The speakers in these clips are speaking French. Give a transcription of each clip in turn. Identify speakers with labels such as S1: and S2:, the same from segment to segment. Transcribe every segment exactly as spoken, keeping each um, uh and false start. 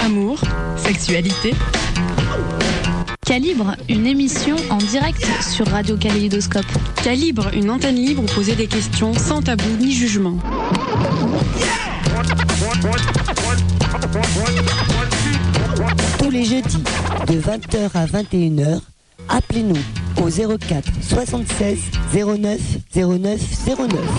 S1: amour, sexualité.
S2: Calibre, une émission en direct sur Radio Kaléidoscope.
S1: Calibre, une antenne libre où poser des questions sans tabou ni jugement.
S3: Tous les jeudis, de vingt heures à vingt et une heures, appelez-nous au zéro quatre soixante-seize zéro neuf zéro neuf zéro neuf.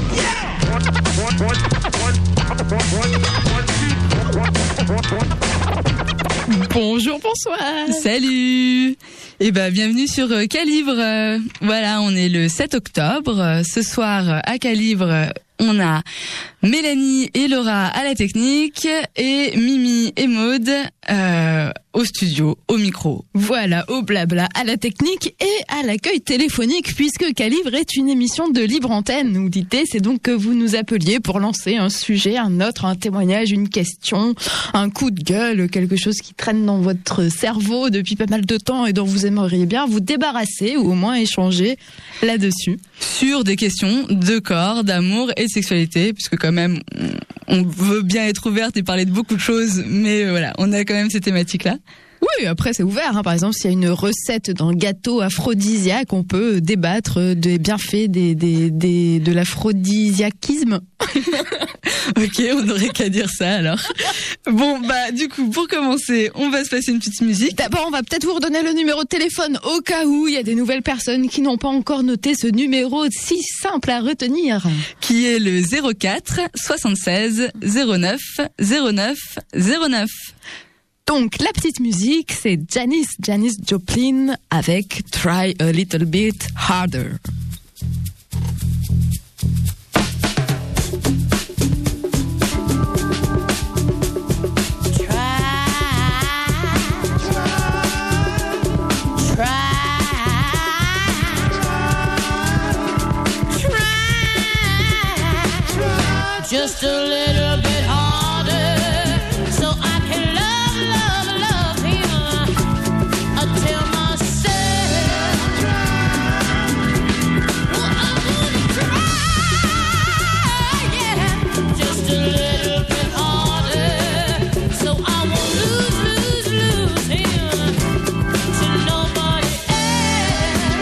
S1: Bonjour, bonsoir.
S4: Salut. Et ben bienvenue sur euh, Calibre. Euh, voilà, on est le sept octobre. Euh, ce soir euh, à Calibre, on a Mélanie et Laura à la technique et Mimi et Maude euh, au studio, au micro.
S1: Voilà, au blabla, à la technique et à l'accueil téléphonique, puisque Calibre est une émission de libre antenne. Où l'idée, c'est donc que vous nous appeliez pour lancer un sujet, un autre, un témoignage, une question, un coup de gueule, quelque chose qui traîne dans votre cerveau depuis pas mal de temps et dont vous aimeriez bien vous débarrasser ou au moins échanger là-dessus.
S4: Sur des questions de corps, d'amour et de sexualité, puisque quand même, on veut bien être ouverte et parler de beaucoup de choses, mais voilà, on a quand même ces thématiques-là.
S1: Oui, après c'est ouvert. Hein. Par exemple, s'il y a une recette d'un gâteau aphrodisiaque, on peut débattre des bienfaits des, des, des, de l'aphrodisiaquisme.
S4: Ok, on n'aurait qu'à dire ça alors. Bon, bah du coup, pour commencer, on va se passer une petite musique.
S1: D'abord, on va peut-être vous redonner le numéro de téléphone au cas où il y a des nouvelles personnes qui n'ont pas encore noté ce numéro si simple à retenir.
S4: Qui est le zéro quatre soixante-seize zéro neuf zéro neuf zéro neuf.
S1: Donc, la petite musique, c'est Janis, Janis Joplin avec Try a Little Bit Harder.
S5: Just a little bit harder, so I can love, love, love him until myself. Well, I wanna try, yeah, just a little bit harder, so I won't lose, lose, lose him to nobody else.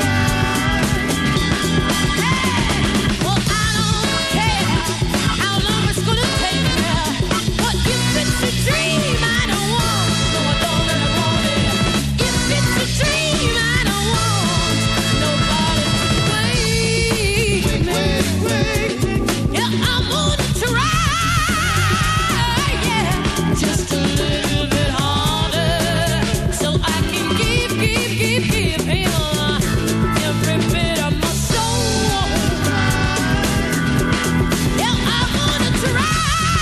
S5: Hey, well, I don't care how long it's gonna take me, but if it's a dream I don't want, no I don't really want it. If it's a dream I don't want nobody to wait, wait, wait. Yeah, I'm gonna try, yeah, just a little bit harder, so I can give, give, give, give him every bit of my soul. Yeah, I'm gonna try,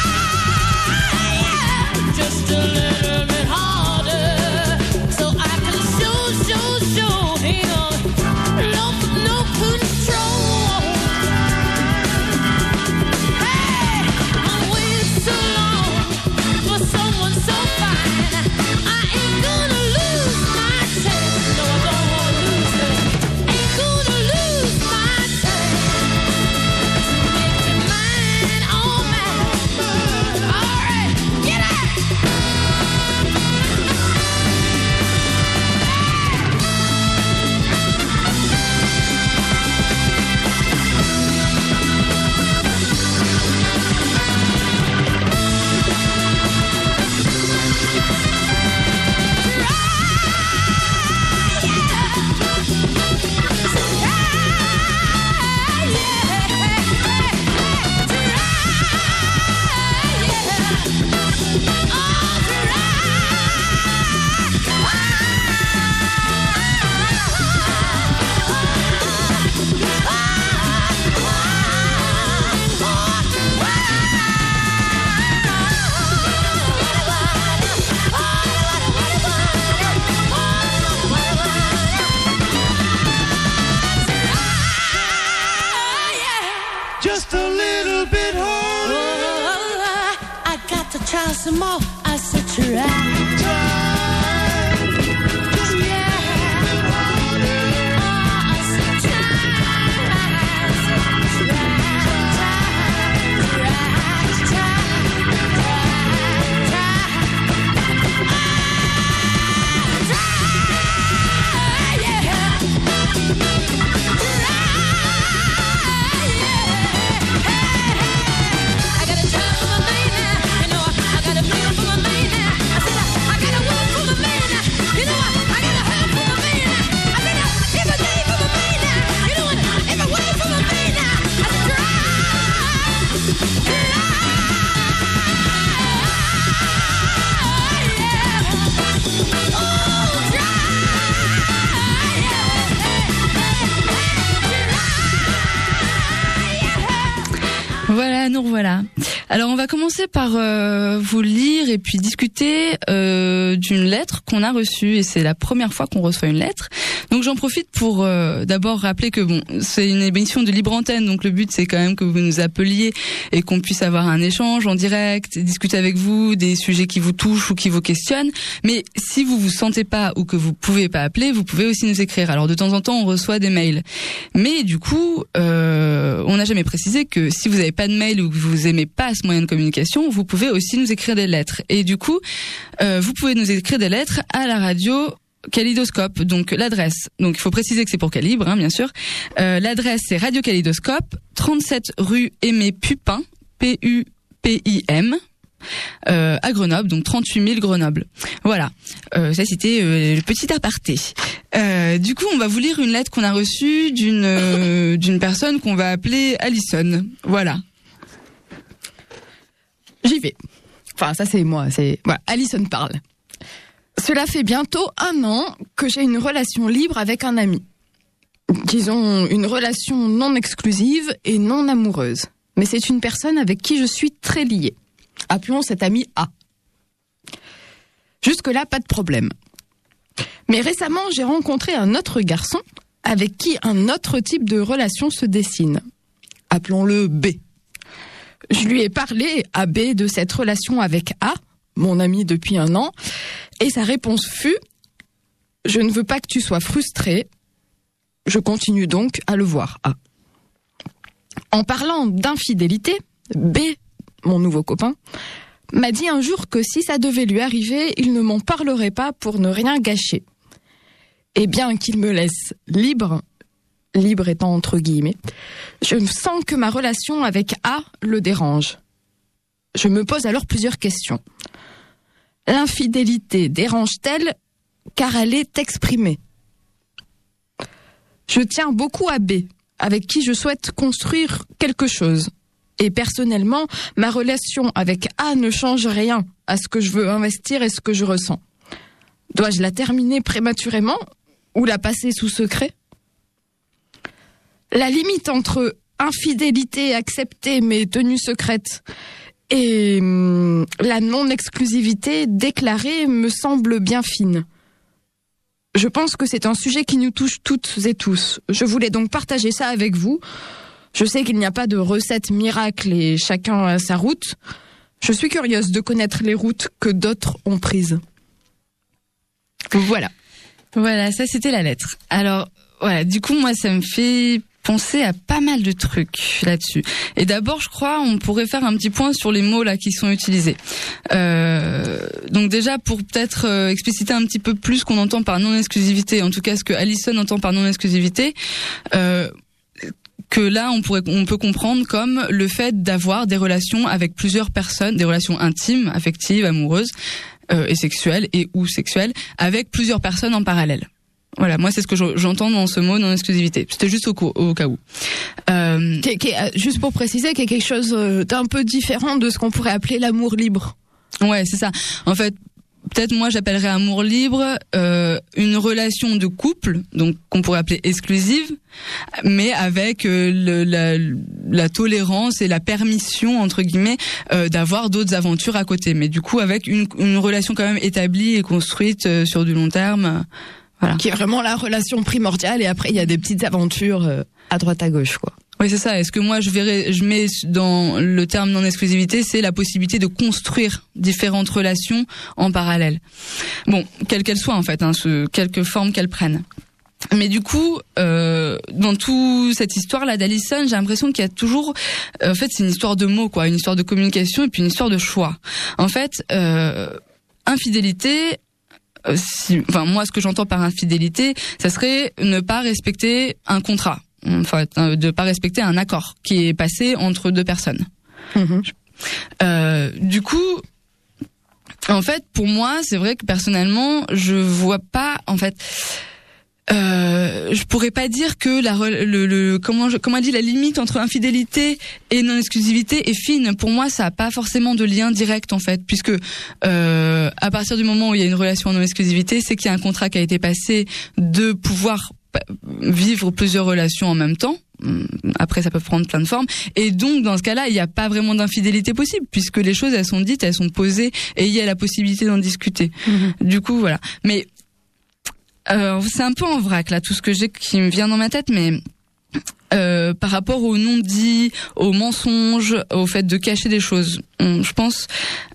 S5: yeah, just a little bit harder, so I can show, show, show him no, no control. Hey, I'm waiting so long for someone so fine. I ain't gonna lose my chance. No, I don't wanna lose it. Ain't gonna lose my chance to make you mine, oh mine. All right, get out.
S6: Just a little bit harder.
S5: Oh, I got to try some more. I said try.
S4: Voilà, nous revoilà. Alors on va commencer par euh, vous lire et puis discuter euh, d'une lettre qu'on a reçue, et c'est la première fois qu'on reçoit une lettre. Donc j'en profite pour euh, d'abord rappeler que bon, c'est une émission de libre antenne, donc le but c'est quand même que vous nous appeliez et qu'on puisse avoir un échange en direct, discuter avec vous des sujets qui vous touchent ou qui vous questionnent. Mais si vous vous sentez pas ou que vous pouvez pas appeler, vous pouvez aussi nous écrire. Alors de temps en temps on reçoit des mails, mais du coup euh, on n'a jamais précisé que si vous n'avez pas de mail ou que vous aimez pas ce moyen de communication, vous pouvez aussi nous écrire des lettres. Et du coup, euh, vous pouvez nous écrire des lettres à la radio Kaléidoscope. Donc l'adresse, donc il faut préciser que c'est pour Calibre, hein, bien sûr. Euh, l'adresse c'est Radio Kaléidoscope, trente-sept rue Aimé Pupin, P U P I M. Euh, à Grenoble, donc trente-huit mille Grenoble. Voilà, euh, ça c'était euh, le petit aparté. Euh, du coup, on va vous lire une lettre qu'on a reçue d'une euh, d'une personne qu'on va appeler Alison. Voilà.
S1: J'y vais. Enfin, ça c'est moi, c'est voilà, Alison parle. Cela fait bientôt un an que j'ai une relation libre avec un ami. Disons une relation non exclusive et non amoureuse. Mais c'est une personne avec qui je suis très liée. Appelons cet ami A. Jusque-là, pas de problème. Mais récemment, j'ai rencontré un autre garçon avec qui un autre type de relation se dessine. Appelons-le B. Je lui ai parlé à B de cette relation avec A, mon ami depuis un an, et sa réponse fut « Je ne veux pas que tu sois frustré. » Je continue donc à le voir, A. En parlant d'infidélité, B, mon nouveau copain, m'a dit un jour que si ça devait lui arriver, il ne m'en parlerait pas pour ne rien gâcher. Et bien qu'il me laisse libre, libre étant entre guillemets, je sens que ma relation avec A le dérange. Je me pose alors plusieurs questions. L'infidélité dérange-t-elle car elle est exprimée? Je tiens beaucoup à B, avec qui je souhaite construire quelque chose. Et personnellement, ma relation avec A ne change rien à ce que je veux investir et ce que je ressens. Dois-je la terminer prématurément ou la passer sous secret? La limite entre infidélité acceptée mais tenue secrète et hum, la non-exclusivité déclarée me semble bien fine. Je pense que c'est un sujet qui nous touche toutes et tous. Je voulais donc partager ça avec vous. Je sais qu'il n'y a pas de recette miracle et chacun a sa route. Je suis curieuse de connaître les routes que d'autres ont prises. Voilà.
S4: Voilà, ça c'était la lettre. Alors, voilà, du coup, moi, ça me fait penser à pas mal de trucs là-dessus. Et d'abord, je crois, on pourrait faire un petit point sur les mots là qui sont utilisés. Euh, donc déjà, pour peut-être euh, expliciter un petit peu plus ce qu'on entend par non-exclusivité, en tout cas ce que Alison entend par non-exclusivité, euh, que là on pourrait on peut comprendre comme le fait d'avoir des relations avec plusieurs personnes, des relations intimes, affectives, amoureuses euh, et sexuelles et ou sexuelles avec plusieurs personnes en parallèle. Voilà, moi c'est ce que j'entends dans ce mot non-exclusivité. C'était juste au, au cas où. Euh,
S1: qui, qui, juste pour préciser, qu'il y a quelque chose d'un peu différent de ce qu'on pourrait appeler l'amour libre.
S4: Ouais, c'est ça. En fait, peut-être moi j'appellerais amour libre euh, une relation de couple, donc qu'on pourrait appeler exclusive, mais avec euh, le, la, la tolérance et la permission entre guillemets euh, d'avoir d'autres aventures à côté, mais du coup avec une, une relation quand même établie et construite euh, sur du long terme. Euh, voilà.
S1: Qui est vraiment la relation primordiale, et après il y a des petites aventures euh, à droite à gauche, quoi.
S4: Oui, c'est ça. Est-ce que moi je verrais, je mets dans le terme non-exclusivité, c'est la possibilité de construire différentes relations en parallèle. Bon, quelle qu'elle soit en fait, hein, ce, quelque forme qu'elle prenne. Mais du coup, euh, dans toute cette histoire-là d'Alison, j'ai l'impression qu'il y a toujours, euh, en fait, c'est une histoire de mots, quoi, une histoire de communication et puis une histoire de choix. En fait, euh, infidélité. Euh, si, enfin, moi, ce que j'entends par infidélité, ça serait ne pas respecter un contrat. Enfin, de pas respecter un accord qui est passé entre deux personnes.
S1: Mmh.
S4: Euh, du coup, en fait, pour moi, c'est vrai que personnellement, je vois pas, en fait, Euh, je pourrais pas dire que la le, le comment je, comment on dit la limite entre infidélité et non exclusivité est fine. Pour moi, ça a pas forcément de lien direct en fait, puisque euh, à partir du moment où il y a une relation en non exclusivité, c'est qu'il y a un contrat qui a été passé de pouvoir vivre plusieurs relations en même temps. Après, ça peut prendre plein de formes, et donc dans ce cas-là, il n'y a pas vraiment d'infidélité possible, puisque les choses elles sont dites, elles sont posées, et il y a la possibilité d'en discuter. Mmh. Du coup, voilà. Mais Euh, c'est un peu en vrac là tout ce que j'ai qui me vient dans ma tête, mais euh, par rapport au non-dit, aux mensonges, au fait de cacher des choses, on, je pense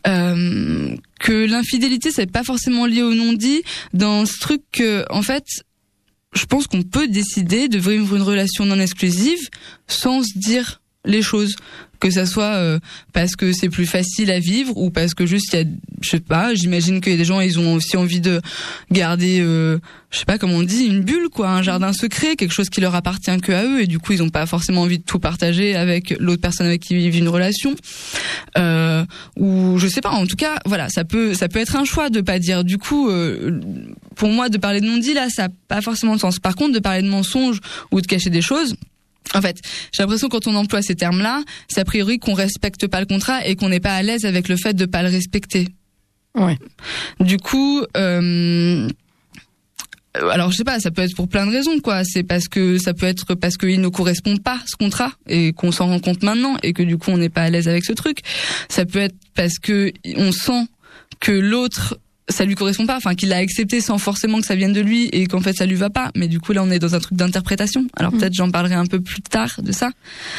S4: euh, que l'infidélité c'est pas forcément lié au non-dit, dans ce truc que en fait je pense qu'on peut décider de vivre une relation non exclusive sans se dire les choses, que ça soit euh, parce que c'est plus facile à vivre ou parce que juste il y a, je sais pas, j'imagine qu'il y a des gens, ils ont aussi envie de garder euh, je sais pas comment on dit, une bulle quoi, un jardin secret, quelque chose qui leur appartient que à eux, et du coup ils ont pas forcément envie de tout partager avec l'autre personne avec qui ils vivent une relation, euh, ou je sais pas, en tout cas voilà, ça peut ça peut être un choix de pas dire. Du coup euh, pour moi de parler de non-dit là, ça a pas forcément de sens. Par contre, de parler de mensonges ou de cacher des choses, en fait, j'ai l'impression que quand on emploie ces termes-là, c'est a priori qu'on respecte pas le contrat et qu'on n'est pas à l'aise avec le fait de pas le respecter.
S1: Ouais.
S4: Du coup, euh, alors je sais pas, ça peut être pour plein de raisons quoi. C'est parce que ça peut être parce qu'il ne correspond pas ce contrat et qu'on s'en rend compte maintenant et que du coup on n'est pas à l'aise avec ce truc. Ça peut être parce que on sent que l'autre ça lui correspond pas, enfin qu'il l'a accepté sans forcément que ça vienne de lui et qu'en fait ça lui va pas, mais du coup là on est dans un truc d'interprétation. Alors mmh. peut-être j'en parlerai un peu plus tard de ça.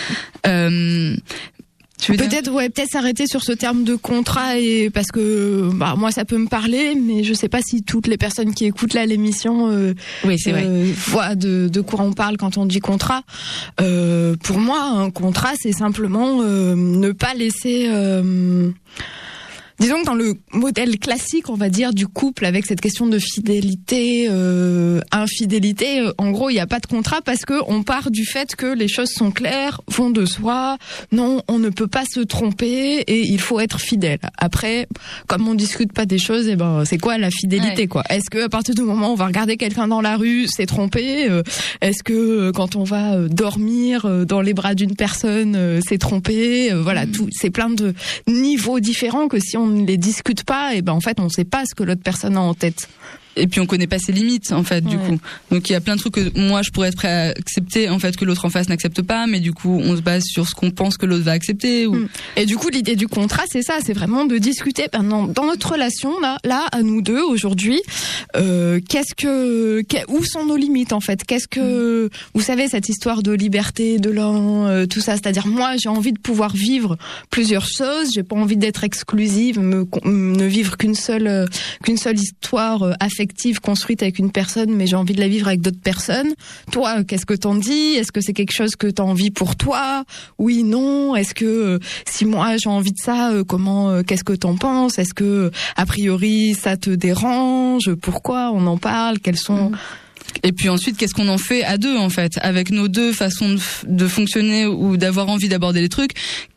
S4: Euh, tu veux
S1: peut-être
S4: dire
S1: ouais, peut-être s'arrêter sur ce terme de contrat, et parce que bah moi ça peut me parler, mais je sais pas si toutes les personnes qui écoutent là l'émission euh,
S4: oui c'est vrai
S1: euh, voient de, de quoi on parle quand on dit contrat. Euh, pour moi un contrat c'est simplement euh, ne pas laisser euh, disons que dans le modèle classique, on va dire, du couple, avec cette question de fidélité, euh, infidélité, euh, en gros, il n'y a pas de contrat parce que on part du fait que les choses sont claires, vont de soi. Non, on ne peut pas se tromper et il faut être fidèle. Après, comme on discute pas des choses, eh ben, c'est quoi la fidélité, ouais. quoi? Est-ce que à partir du moment où on va regarder quelqu'un dans la rue, c'est tromper? euh, Est-ce que euh, quand on va euh, dormir euh, dans les bras d'une personne, euh, c'est tromper? euh, Voilà, mmh. tout, c'est plein de niveaux différents que si on ne les discute pas, et ben en fait on sait pas ce que l'autre personne a en tête.
S4: Et puis on connaît pas ses limites en fait, du ouais. coup. Donc il y a plein de trucs que moi je pourrais être prêt à accepter en fait que l'autre en face n'accepte pas, mais du coup on se base sur ce qu'on pense que l'autre va accepter. Ou...
S1: Et du coup l'idée du contrat c'est ça, c'est vraiment de discuter. Ben non, dans notre relation là, là à nous deux aujourd'hui, euh, qu'est-ce que, qu'est, où sont nos limites en fait? Qu'est-ce que, mm. vous savez cette histoire de liberté de l'un, euh, tout ça, c'est-à-dire moi j'ai envie de pouvoir vivre plusieurs choses, j'ai pas envie d'être exclusive, me, ne vivre qu'une seule, euh, qu'une seule histoire euh, affective construite avec une personne, mais j'ai envie de la vivre avec d'autres personnes. Toi, qu'est-ce que t'en dis? Est-ce que c'est quelque chose que t'as envie pour toi? Oui, non. Est-ce que euh, si moi j'ai envie de ça, euh, comment, euh, qu'est-ce que t'en penses? Est-ce que euh, a priori ça te dérange? Pourquoi on en parle? Quels sont mmh.
S4: Et puis ensuite, qu'est-ce qu'on en fait à deux en fait, avec nos deux façons de, f- de fonctionner ou d'avoir envie d'aborder les trucs?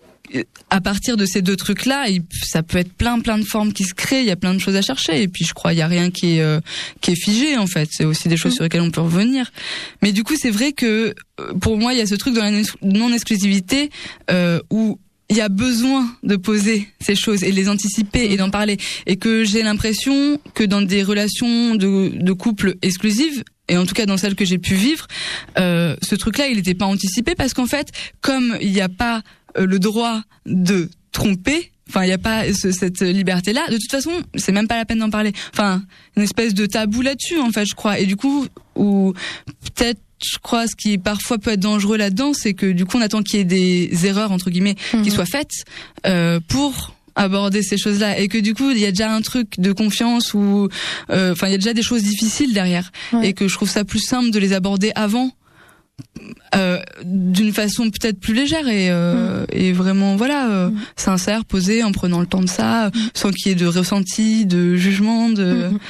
S4: À partir de ces deux trucs-là, ça peut être plein plein de formes qui se créent, il y a plein de choses à chercher, et puis je crois il y a rien qui est euh, qui est figé en fait, c'est aussi des choses sur lesquelles on peut revenir. Mais du coup, c'est vrai que pour moi, il y a ce truc dans la non-exclusivité euh, où il y a besoin de poser ces choses et de les anticiper et d'en parler, et que j'ai l'impression que dans des relations de de couple exclusives, et en tout cas dans celles que j'ai pu vivre, euh, ce truc-là, il n'était pas anticipé parce qu'en fait, comme il n'y a pas euh, le droit de tromper, enfin il n'y a pas ce, cette liberté-là, de toute façon, c'est même pas la peine d'en parler. Enfin, une espèce de tabou là-dessus, en fait, je crois. Et du coup, ou peut-être, je crois, ce qui parfois peut être dangereux là-dedans, c'est que du coup, on attend qu'il y ait des erreurs entre guillemets mmh. qui soient faites euh, pour aborder ces choses-là, et que du coup il y a déjà un truc de confiance ou euh, enfin il y a déjà des choses difficiles derrière, ouais. et que je trouve ça plus simple de les aborder avant euh, d'une façon peut-être plus légère et euh, mmh. et vraiment voilà euh, mmh. sincère, posée, en prenant le temps de ça, mmh. sans qu'il y ait de ressenti, de jugement, de mmh.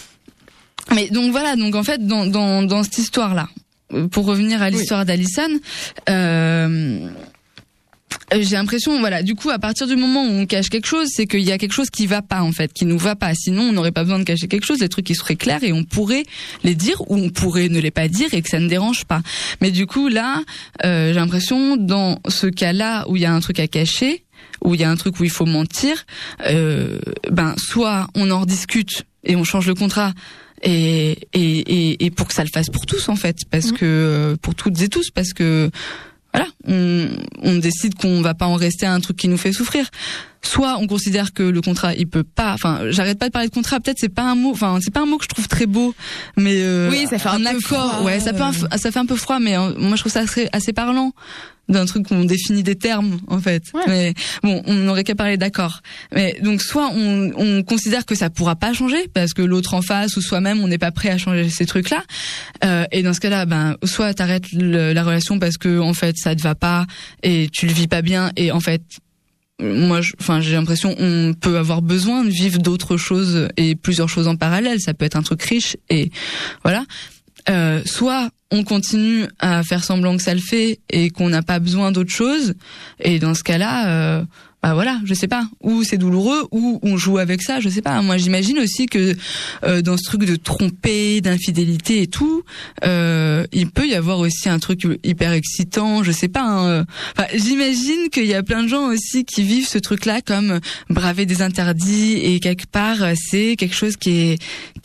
S4: mais donc voilà, donc en fait dans dans dans cette histoire là, pour revenir à l'histoire oui. d'Alison, euh J'ai l'impression, voilà, du coup, à partir du moment où on cache quelque chose, c'est qu'il y a quelque chose qui va pas, en fait, qui nous va pas. Sinon, on n'aurait pas besoin de cacher quelque chose, les trucs qui seraient clairs et on pourrait les dire ou on pourrait ne les pas dire et que ça ne dérange pas. Mais du coup, là, euh, j'ai l'impression, dans ce cas-là où il y a un truc à cacher, où il y a un truc où il faut mentir, euh, ben, soit on en rediscute et on change le contrat, et, et, et, et pour que ça le fasse pour tous, en fait, parce mmh. que, pour toutes et tous, parce que, voilà, on, on décide qu'on va pas en rester à un truc qui nous fait souffrir. Soit on considère que le contrat il peut pas, enfin j'arrête pas de parler de contrat, peut-être c'est pas un mot, enfin c'est pas un mot que je trouve très beau, mais euh,
S1: oui ça fait un, un peu
S4: accord,
S1: froid,
S4: ouais ça peut un, ça fait un peu froid, mais euh, moi je trouve ça assez, assez parlant d'un truc où on définit des termes en fait. Ouais. Mais bon, on n'aurait qu'à parler d'accord. Mais donc soit on, on considère que ça pourra pas changer parce que l'autre en face ou soi-même on n'est pas prêt à changer ces trucs-là. Euh, et dans ce cas-là, ben soit t'arrêtes le, la relation parce que en fait ça te va pas et tu le vis pas bien et en fait moi, enfin, j'ai l'impression on peut avoir besoin de vivre d'autres choses et plusieurs choses en parallèle. Ça peut être un truc riche et voilà. Euh, soit on continue à faire semblant que ça le fait et qu'on n'a pas besoin d'autre chose. Et dans ce cas-là, euh, bah voilà, je sais pas. Ou c'est douloureux, ou on joue avec ça, je sais pas. Moi, j'imagine aussi que euh, dans ce truc de tromper, d'infidélité et tout, euh, il peut y avoir aussi un truc hyper excitant, je sais pas. Hein. Enfin, j'imagine qu'il y a plein de gens aussi qui vivent ce truc-là comme braver des interdits et quelque part c'est quelque chose qui est,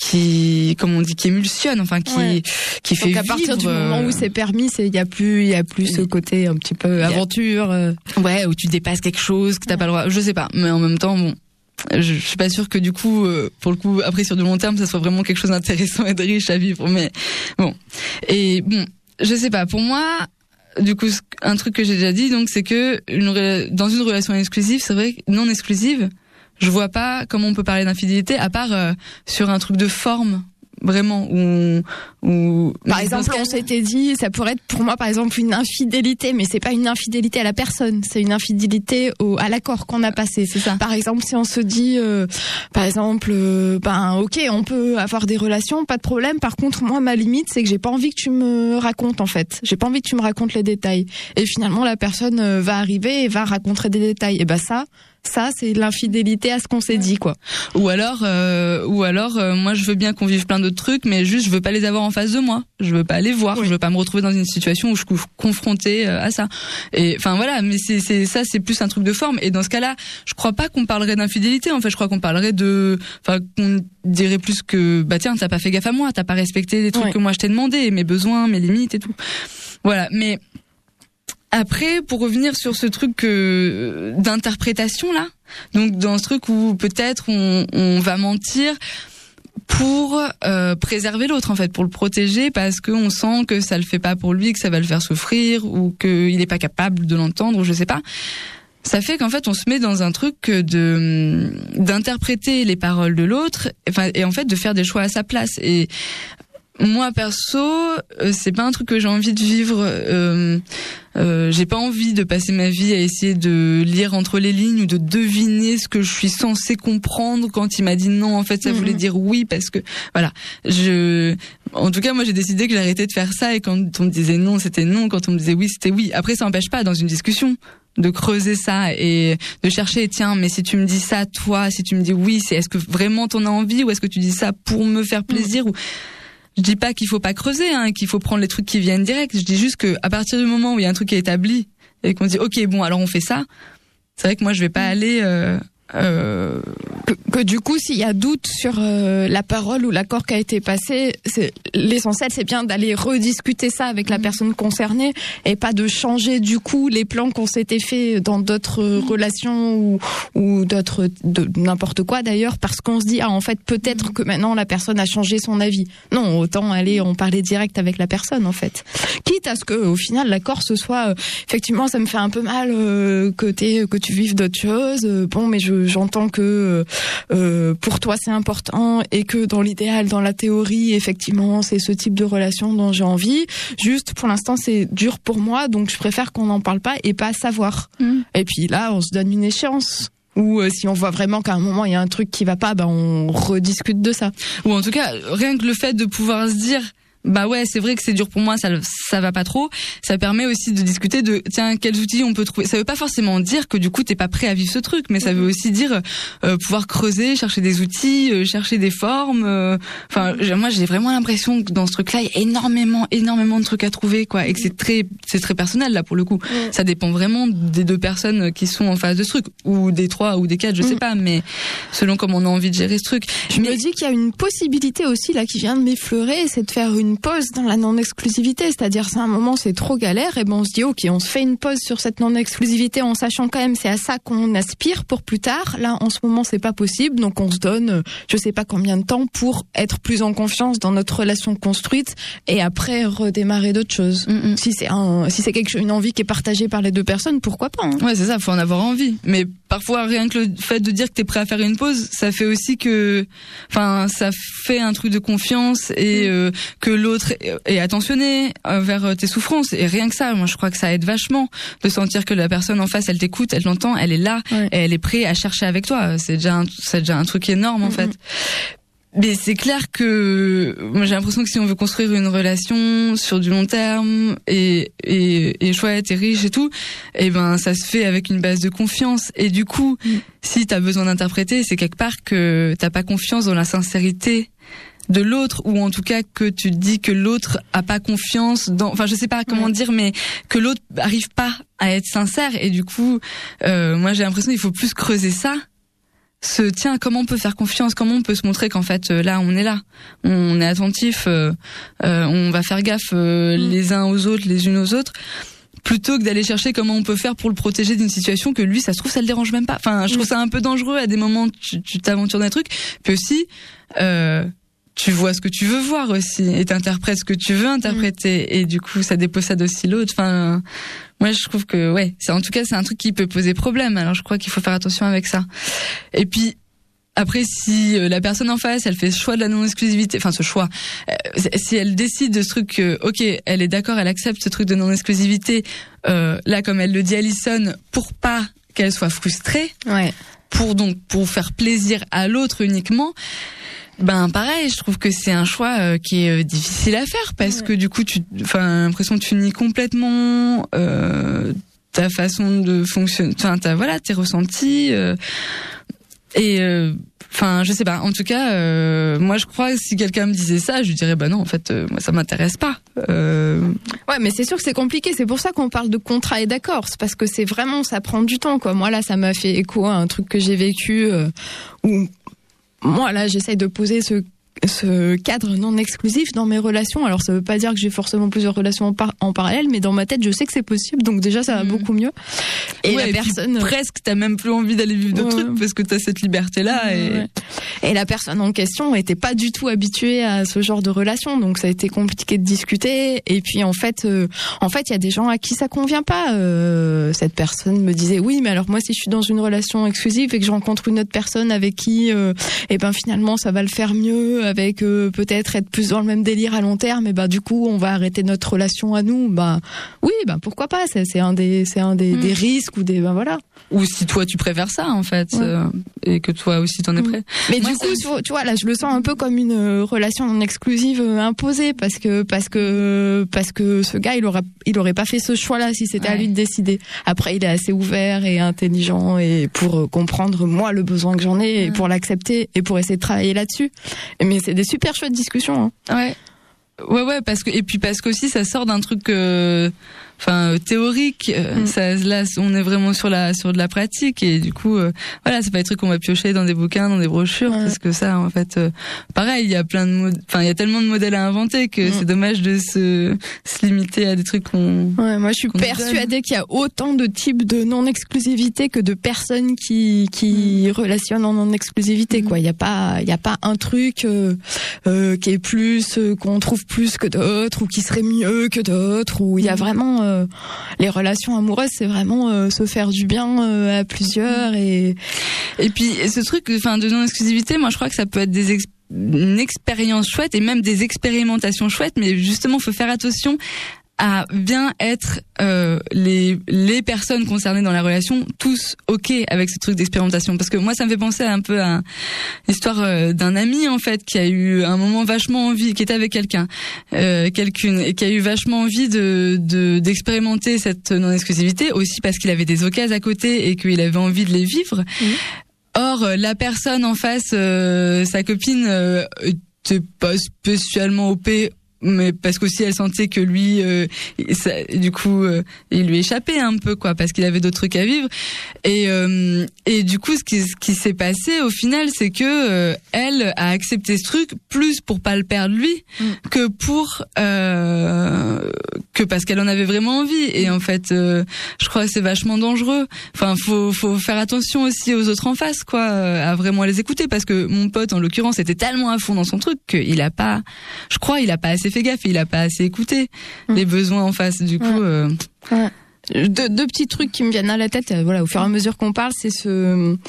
S4: qui, comme on dit, qui émulsionne, enfin qui, ouais. qui fait vivre.
S1: Donc à partir du moment où c'est permis, c'est il y a plus, il y a plus ce côté un petit peu aventure. Euh...
S4: Ouais, où tu dépasses quelque chose. T'as pas le droit, je sais pas, mais en même temps, bon, je, je suis pas sûre que du coup, euh, pour le coup, après sur du long terme, ça soit vraiment quelque chose d'intéressant et de riche à vivre. Mais bon, et bon, je sais pas. Pour moi, du coup, un truc que j'ai déjà dit, donc, c'est que une, dans une relation exclusive, c'est vrai, non exclusive, je vois pas comment on peut parler d'infidélité à part euh, sur un truc de forme. Vraiment, ou, ou
S1: par exemple, on s'était dit, ça pourrait être pour moi, par exemple, une infidélité, mais c'est pas une infidélité à la personne, c'est une infidélité au, à l'accord qu'on a passé.
S4: C'est ça.
S1: Par exemple, si on se dit, euh, par exemple, euh, ben, ok, on peut avoir des relations, pas de problème. Par contre, moi, ma limite, c'est que j'ai pas envie que tu me racontes, en fait. J'ai pas envie que tu me racontes les détails. Et finalement, la personne euh, va arriver et va raconter des détails. Et ben ça. Ça, c'est l'infidélité à ce qu'on s'est dit, quoi.
S4: Ou alors, euh, ou alors, euh, moi, je veux bien qu'on vive plein d'autres trucs, mais juste, je veux pas les avoir en face de moi. Je veux pas les voir. Oui. Je veux pas me retrouver dans une situation où je suis confrontée euh, à ça. Et enfin voilà, mais c'est, c'est ça, c'est plus un truc de forme. Et dans ce cas-là, je crois pas qu'on parlerait d'infidélité. En fait, je crois qu'on parlerait de, enfin, qu'on dirait plus que, bah tiens, t'as pas fait gaffe à moi, t'as pas respecté les trucs oui. que moi je t'ai demandé, mes besoins, mes limites et tout. Voilà, mais. Après, pour revenir sur ce truc euh, d'interprétation là, donc dans ce truc où peut-être on, on va mentir pour euh, préserver l'autre en fait, pour le protéger parce qu'on sent que ça le fait pas pour lui, que ça va le faire souffrir ou qu'il est pas capable de l'entendre, ou je sais pas. Ça fait qu'en fait on se met dans un truc de d'interpréter les paroles de l'autre, enfin et en fait de faire des choix à sa place. Et moi perso, euh, c'est pas un truc que j'ai envie de vivre. Euh, euh, j'ai pas envie de passer ma vie à essayer de lire entre les lignes ou de deviner ce que je suis censée comprendre quand il m'a dit non. En fait, ça mmh. voulait dire oui parce que voilà. Je, en tout cas, moi j'ai décidé que j'arrêtais de faire ça et quand on me disait non, c'était non. Quand on me disait oui, c'était oui. Après, ça n'empêche pas dans une discussion de creuser ça et de chercher, tiens, mais si tu me dis ça, toi, si tu me dis oui, c'est est-ce que vraiment t'en as envie ou est-ce que tu dis ça pour me faire plaisir mmh. ou je dis pas qu'il faut pas creuser, hein, qu'il faut prendre les trucs qui viennent direct. Je dis juste que à partir du moment où il y a un truc qui est établi et qu'on dit ok bon alors on fait ça, c'est vrai que moi je vais pas aller euh, euh...
S1: que, que du coup s'il y a doute sur euh, la parole ou l'accord qui a été passé, c'est l'essentiel c'est bien d'aller rediscuter ça avec la personne concernée et pas de changer du coup les plans qu'on s'était fait dans d'autres relations ou ou d'autres de n'importe quoi d'ailleurs parce qu'on se dit ah en fait peut-être que maintenant la personne a changé son avis. Non, autant aller en parler direct avec la personne en fait. Quitte à ce que au final l'accord ce soit euh, effectivement ça me fait un peu mal euh, que t'es, que tu vives d'autres choses. Euh, bon mais je j'entends que euh, pour toi c'est important et que dans l'idéal, dans la théorie, effectivement, c'est ce type de relation dont j'ai envie. Juste pour l'instant, c'est dur pour moi, donc je préfère qu'on n'en parle pas et pas savoir. Mmh. Et puis là, on se donne une échéance. Ou euh, si on voit vraiment qu'à un moment il y a un truc qui va pas, ben on rediscute de ça.
S4: Ou en tout cas, rien que le fait de pouvoir se dire. bah ouais, c'est vrai que c'est dur pour moi, ça ça va pas trop. Ça permet aussi de discuter de tiens, quels outils on peut trouver. Ça veut pas forcément dire que du coup t'es pas prêt à vivre ce truc, mais ça veut aussi dire euh, pouvoir creuser, chercher des outils, euh, chercher des formes. Enfin, euh, moi j'ai vraiment l'impression que dans ce truc-là, il y a énormément, énormément de trucs à trouver, quoi, et que c'est très, c'est très personnel là pour le coup. Ça dépend vraiment des deux personnes qui sont en face de ce truc, ou des trois, ou des quatre, je sais pas, mais selon comment on a envie de gérer ce truc.
S1: Je
S4: mais...
S1: me dis qu'il y a une possibilité aussi là qui vient de m'effleurer, c'est de faire une une pause dans la non-exclusivité, c'est-à-dire c'est un moment c'est trop galère et ben on se dit ok on se fait une pause sur cette non-exclusivité en sachant quand même c'est à ça qu'on aspire pour plus tard. Là en ce moment c'est pas possible donc on se donne je sais pas combien de temps pour être plus en confiance dans notre relation construite et après redémarrer d'autres choses. Mm-hmm. Si c'est un si c'est quelque chose, une envie qui est partagée par les deux personnes, pourquoi pas hein.
S4: Ouais c'est ça, faut en avoir envie. Mais parfois rien que le fait de dire que t'es prêt à faire une pause, ça fait aussi que enfin ça fait un truc de confiance et mm. euh, que l'autre est attentionné vers tes souffrances et rien que ça, moi je crois que ça aide vachement de sentir que la personne en face elle t'écoute, elle t'entend, elle est là ouais. et elle est prête à chercher avec toi. C'est déjà un, c'est déjà un truc énorme en mm-hmm. fait. Mais c'est clair que moi j'ai l'impression que si on veut construire une relation sur du long terme et et, et chouette et riche et tout, et ben ça se fait avec une base de confiance et du coup mm. si t'as besoin d'interpréter, c'est quelque part que t'as pas confiance dans la sincérité de l'autre ou en tout cas que tu dis que l'autre a pas confiance dans enfin je sais pas comment ouais. dire mais que l'autre arrive pas à être sincère et du coup euh, moi j'ai l'impression qu'il faut plus creuser ça. Ce tiens comment on peut faire confiance, comment on peut se montrer qu'en fait euh, là on est là, on est attentif, euh, euh, on va faire gaffe euh, mmh. les uns aux autres, les unes aux autres, plutôt que d'aller chercher comment on peut faire pour le protéger d'une situation que lui ça se trouve ça le dérange même pas. Enfin je trouve mmh. ça un peu dangereux à des moments tu, tu t'aventures dans des trucs, puis aussi euh, tu vois ce que tu veux voir aussi et t'interprètes ce que tu veux interpréter mmh. et du coup ça dépossède aussi l'autre. Enfin moi je trouve que ouais, c'est en tout cas c'est un truc qui peut poser problème. Alors je crois qu'il faut faire attention avec ça. Et puis après si la personne en face, elle fait ce choix de la non-exclusivité, enfin ce choix euh, si elle décide de ce truc euh, OK, elle est d'accord, elle accepte ce truc de non-exclusivité euh, là comme elle le dit Alison pour pas qu'elle soit frustrée. Ouais. Pour donc pour faire plaisir à l'autre uniquement. Ben pareil, je trouve que c'est un choix euh, qui est euh, difficile à faire parce ouais. que du coup tu enfin l'impression que tu nies complètement euh, ta façon de fonctionner, enfin ta voilà, tes ressentis euh, et enfin euh, je sais pas, en tout cas euh, moi je crois que si quelqu'un me disait ça, je lui dirais bah non en fait euh, moi ça m'intéresse pas. Euh...
S1: Ouais, mais c'est sûr que c'est compliqué, c'est pour ça qu'on parle de contrat et d'accord, c'est parce que c'est vraiment ça prend du temps quoi. Moi là ça m'a fait écho à un truc que j'ai vécu euh, où moi, là, j'essaye de poser ce, ce cadre non exclusif dans mes relations. Alors, ça veut pas dire que j'ai forcément plusieurs relations en, par, en parallèle, mais dans ma tête, je sais que c'est possible. Donc, déjà, ça va mmh. beaucoup mieux.
S4: Et ouais, la et personne. Presque, t'as même plus envie d'aller vivre d'autres ouais. trucs parce que t'as cette liberté-là. Et...
S1: Ouais. et la personne en question était pas du tout habituée à ce genre de relation. Donc, ça a été compliqué de discuter. Et puis, en fait, euh, en fait, il y a des gens à qui ça convient pas. Euh, cette personne me disait, oui, mais alors moi, si je suis dans une relation exclusive et que je rencontre une autre personne avec qui, euh, et ben, finalement, ça va le faire mieux, avec euh, peut-être être plus dans le même délire à long terme, et ben, du coup, on va arrêter notre relation à nous. Ben, oui, ben, pourquoi pas? C'est, c'est un des, c'est un des, mmh. des risques ou des, ben, voilà.
S4: Ou si toi, tu préfères ça, en fait, ouais. euh, et que toi aussi, t'en es prêt.
S1: Mais
S4: moi,
S1: du coup, me... tu vois, là, je le sens un peu comme une euh, relation non exclusive euh, imposée, parce que, parce que, parce que ce gars, il aurait, il aurait pas fait ce choix-là si c'était ouais. à lui de décider. Après, il est assez ouvert et intelligent et pour euh, comprendre, moi, le besoin que j'en ai, et pour l'accepter et pour essayer de travailler là-dessus. Mais c'est des super chouettes discussions, hein.
S4: Ouais. Ouais, ouais, parce que, et puis parce qu'aussi, ça sort d'un truc, euh, enfin euh, théorique. Euh, mm. Ça, là, on est vraiment sur la sur de la pratique et du coup, euh, voilà, c'est pas des trucs qu'on va piocher dans des bouquins, dans des brochures, ouais. parce que ça, en fait, euh, pareil, il y a plein de, mod- enfin, il y a tellement de modèles à inventer que mm. c'est dommage de se se limiter à des trucs qu'on.
S1: Ouais, moi, je suis persuadée qu'il y a autant de types de non-exclusivité que de personnes qui qui mm. relationnent en non-exclusivité. Mm. Quoi, il y a pas il y a pas un truc euh, euh, qui est plus euh, qu'on trouve plus que d'autres ou qui serait mieux que d'autres. Ou il y a vraiment euh, les relations amoureuses, c'est vraiment euh, se faire du bien euh, à plusieurs et
S4: et puis ce truc, enfin de non-exclusivité, moi je crois que ça peut être des ex- une expérience chouette et même des expérimentations chouettes, mais justement faut faire attention à bien être euh, les les personnes concernées dans la relation tous ok avec ce truc d'expérimentation, parce que moi ça me fait penser un peu à l'histoire euh, d'un ami en fait qui a eu un moment vachement envie, qui était avec quelqu'un euh, quelqu'une et qui a eu vachement envie de de d'expérimenter cette non-exclusivité aussi parce qu'il avait des occasions à côté et qu'il avait envie de les vivre. Mmh. Or la personne en face, euh, sa copine euh, était pas spécialement O P, mais parce qu'aussi elle sentait que lui euh, ça, du coup euh, il lui échappait un peu quoi, parce qu'il avait d'autres trucs à vivre et euh, et du coup ce qui ce qui s'est passé au final c'est que euh, elle a accepté ce truc plus pour pas le perdre lui mm. que pour euh, que parce qu'elle en avait vraiment envie. Et en fait euh, je crois que c'est vachement dangereux, enfin faut faut faire attention aussi aux autres en face quoi, à vraiment les écouter, parce que mon pote en l'occurrence était tellement à fond dans son truc qu'il a pas je crois il a pas assez fait gaffe et il a pas assez écouté mmh. les besoins en face. Du coup, ouais. Euh...
S1: Ouais. Deux, deux petits trucs qui me viennent à la tête, euh, voilà, au fur et à mesure qu'on parle, c'est ce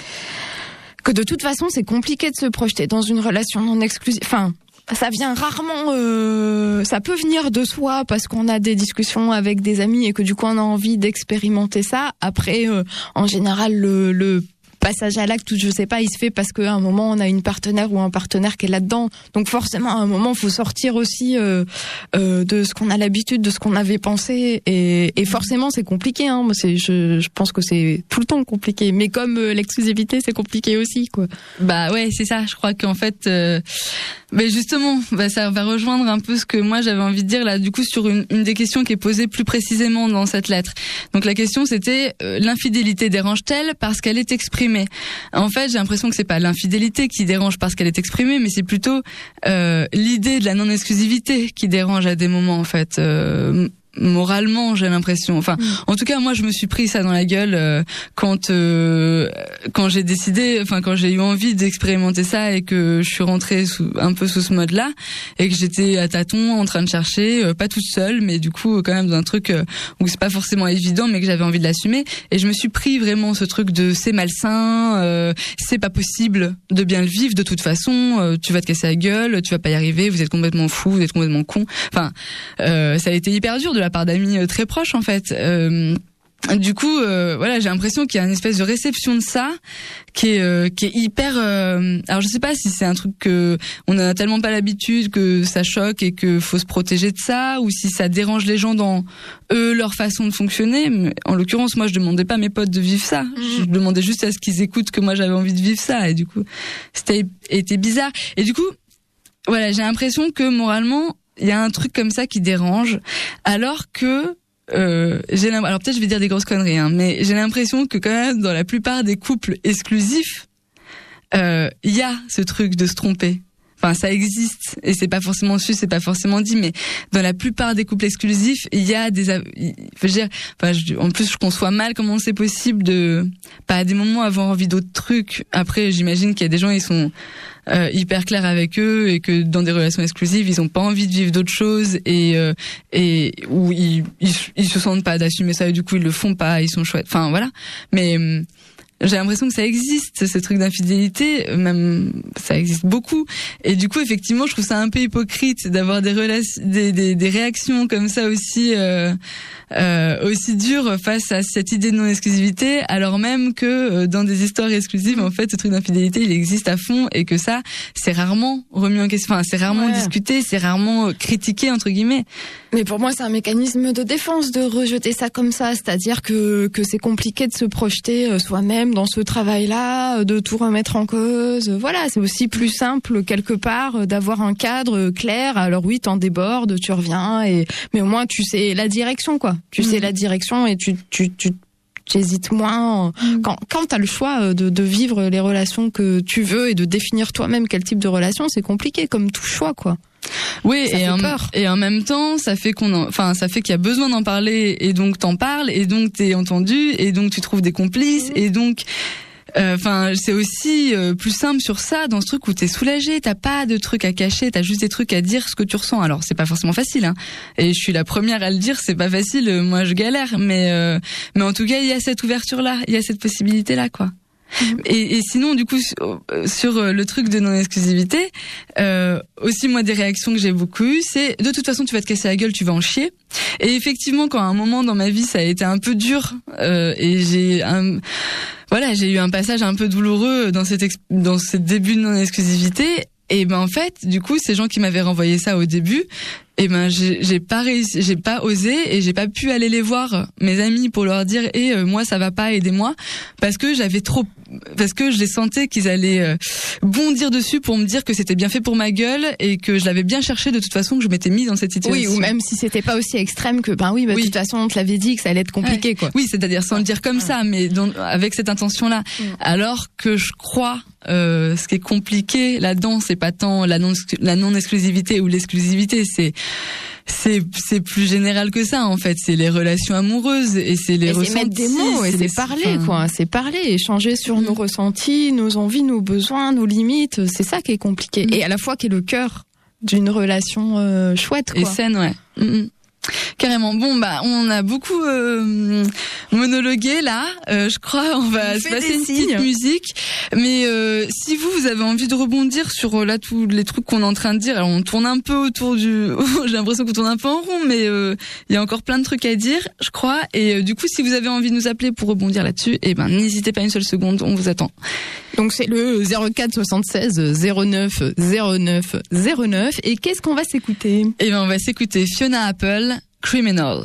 S1: que de toute façon, c'est compliqué de se projeter dans une relation non exclusive. Enfin, ça vient rarement, euh, ça peut venir de soi parce qu'on a des discussions avec des amis et que du coup on a envie d'expérimenter ça. Après, euh, en général, le, le passage à l'acte, je sais pas, il se fait parce qu'à un moment on a une partenaire ou un partenaire qui est là-dedans. Donc forcément, à un moment, faut sortir aussi euh, euh, de ce qu'on a l'habitude, de ce qu'on avait pensé. Et, et forcément, c'est compliqué. Hein. Moi, c'est, je, je pense que c'est tout le temps compliqué. Mais comme euh, l'exclusivité, c'est compliqué aussi, quoi.
S4: Bah ouais, c'est ça. Je crois qu'en fait, euh, mais justement, bah ça va rejoindre un peu ce que moi j'avais envie de dire là. Du coup, sur une, une des questions qui est posée plus précisément dans cette lettre. Donc la question, c'était euh, l'infidélité dérange-t-elle parce qu'elle est exprimée? En fait, j'ai l'impression que c'est pas l'infidélité qui dérange parce qu'elle est exprimée, mais c'est plutôt euh, l'idée de la non-exclusivité qui dérange à des moments, en fait. Euh, moralement, j'ai l'impression. Enfin, mmh. en tout cas, moi, je me suis pris ça dans la gueule euh, quand euh, quand j'ai décidé, enfin quand j'ai eu envie d'expérimenter ça et que je suis rentrée sous, un peu sous ce mode-là et que j'étais à tâtons en train de chercher, euh, pas toute seule, mais du coup quand même dans un truc euh, où c'est pas forcément évident, mais que j'avais envie de l'assumer. Et je me suis pris vraiment ce truc de c'est malsain, euh, c'est pas possible de bien le vivre de toute façon. Euh, tu vas te casser la gueule, tu vas pas y arriver, vous êtes complètement fou, vous êtes complètement con. Enfin, euh, ça a été hyper dur de la part d'amis très proches en fait. Euh, du coup, euh, voilà, j'ai l'impression qu'il y a une espèce de réception de ça qui est euh, qui est hyper. Euh, alors je sais pas si c'est un truc que on a tellement pas l'habitude que ça choque et que faut se protéger de ça, ou si ça dérange les gens dans eux leur façon de fonctionner. Mais en l'occurrence, moi, je demandais pas à mes potes de vivre ça. Mmh. Je demandais juste à ce qu'ils écoutent que moi j'avais envie de vivre ça, et du coup, c'était était bizarre. Et du coup, voilà, j'ai l'impression que moralement, il y a un truc comme ça qui dérange, alors que euh, j'ai alors peut-être je vais dire des grosses conneries, hein, mais j'ai l'impression que quand même dans la plupart des couples exclusifs, il euh, y a ce truc de se tromper. Enfin, ça existe et c'est pas forcément su, c'est pas forcément dit, mais dans la plupart des couples exclusifs, il y a des, je veux dire, enfin, je, en plus, je conçois mal comment c'est possible de, pas à des moments avoir envie d'autres trucs. Après, j'imagine qu'il y a des gens, ils sont euh, hyper clairs avec eux et que dans des relations exclusives, ils ont pas envie de vivre d'autres choses et euh, et où ils, ils ils se sentent pas d'assumer ça et du coup ils le font pas, ils sont chouettes. Enfin voilà, mais j'ai l'impression que ça existe, ce truc d'infidélité, même ça existe beaucoup. Et du coup, effectivement, je trouve ça un peu hypocrite d'avoir des relations, des, des, des réactions comme ça aussi, euh, euh, aussi dures face à cette idée de non-exclusivité, alors même que euh, dans des histoires exclusives, en fait, ce truc d'infidélité, il existe à fond et que ça, c'est rarement remis en question, enfin, c'est rarement ouais. discuté, c'est rarement critiqué entre guillemets.
S1: Mais pour moi, c'est un mécanisme de défense de rejeter ça comme ça, c'est-à-dire que que c'est compliqué de se projeter soi-même dans ce travail-là, de tout remettre en cause. Voilà, c'est aussi plus simple quelque part d'avoir un cadre clair. Alors oui, t'en débordes, tu reviens, et mais au moins tu sais la direction, quoi. Tu mmh. sais la direction et tu tu tu t'hésites moins mmh. quand quand t'as le choix de de vivre les relations que tu veux et de définir toi-même quel type de relation. C'est compliqué comme tout choix, quoi.
S4: Oui, et en, et en même temps, ça fait qu'on, en, enfin, ça fait qu'il y a besoin d'en parler, et donc t'en parles, et donc t'es entendu, et donc tu trouves des complices, mmh. et donc, enfin, euh, c'est aussi euh, plus simple sur ça, dans ce truc où t'es soulagé, t'as pas de trucs à cacher, t'as juste des trucs à dire ce que tu ressens. Alors c'est pas forcément facile, hein, et je suis la première à le dire, c'est pas facile. Moi, je galère, mais euh, mais en tout cas, il y a cette ouverture là, il y a cette possibilité là, quoi. Et, et sinon, du coup, sur, sur le truc de non-exclusivité, euh, aussi moi des réactions que j'ai beaucoup eues, c'est de toute façon tu vas te casser la gueule, tu vas en chier. Et effectivement, quand à un moment dans ma vie ça a été un peu dur euh, et j'ai un, voilà, j'ai eu un passage un peu douloureux dans cet ex, dans ce début de non-exclusivité. Et ben en fait, du coup, ces gens qui m'avaient renvoyé ça au début, et ben j'ai, j'ai pas réussi, j'ai pas osé et j'ai pas pu aller les voir, mes amis, pour leur dire et eh, moi ça va pas, aidez-moi, parce que j'avais trop, parce que je les sentais qu'ils allaient euh, bondir dessus pour me dire que c'était bien fait pour ma gueule et que je l'avais bien cherché de toute façon, que je m'étais mise dans cette situation.
S1: Oui, ou même si c'était pas aussi extrême que ben oui, bah, oui. de toute façon on te l'avait dit que ça allait être compliqué, ouais. quoi.
S4: Oui, c'est-à-dire sans le dire comme ouais. ça, mais dans, avec cette intention-là. Ouais. Alors que je crois, euh, ce qui est compliqué là-dedans, c'est pas tant la non la non-exclusivité ou l'exclusivité, c'est c'est c'est plus général que ça en fait, c'est les relations amoureuses et c'est les et ressentis,
S1: c'est mettre des mots et c'est, c'est parler enfin... quoi, c'est parler, échanger sur mmh. nos ressentis, nos envies, nos besoins, nos limites, c'est ça qui est compliqué mmh. et à la fois qui est le cœur d'une relation euh, chouette quoi.
S4: Et saine, ouais. Mmh. Carrément. Bon bah on a beaucoup euh, monologué là. Euh, je crois on va on se passer une signes. petite musique. Mais euh, si vous vous avez envie de rebondir sur là tous les trucs qu'on est en train de dire, alors on tourne un peu autour du. J'ai l'impression qu'on tourne un peu en rond, mais il euh, y a encore plein de trucs à dire, je crois. Et euh, du coup, si vous avez envie de nous appeler pour rebondir là-dessus, eh ben n'hésitez pas une seule seconde, on vous attend.
S1: Donc c'est le zéro quatre soixante-seize zéro neuf zéro neuf zéro neuf. Et qu'est-ce qu'on va s'écouter ?
S4: Eh ben on va s'écouter Fiona Apple, Criminal.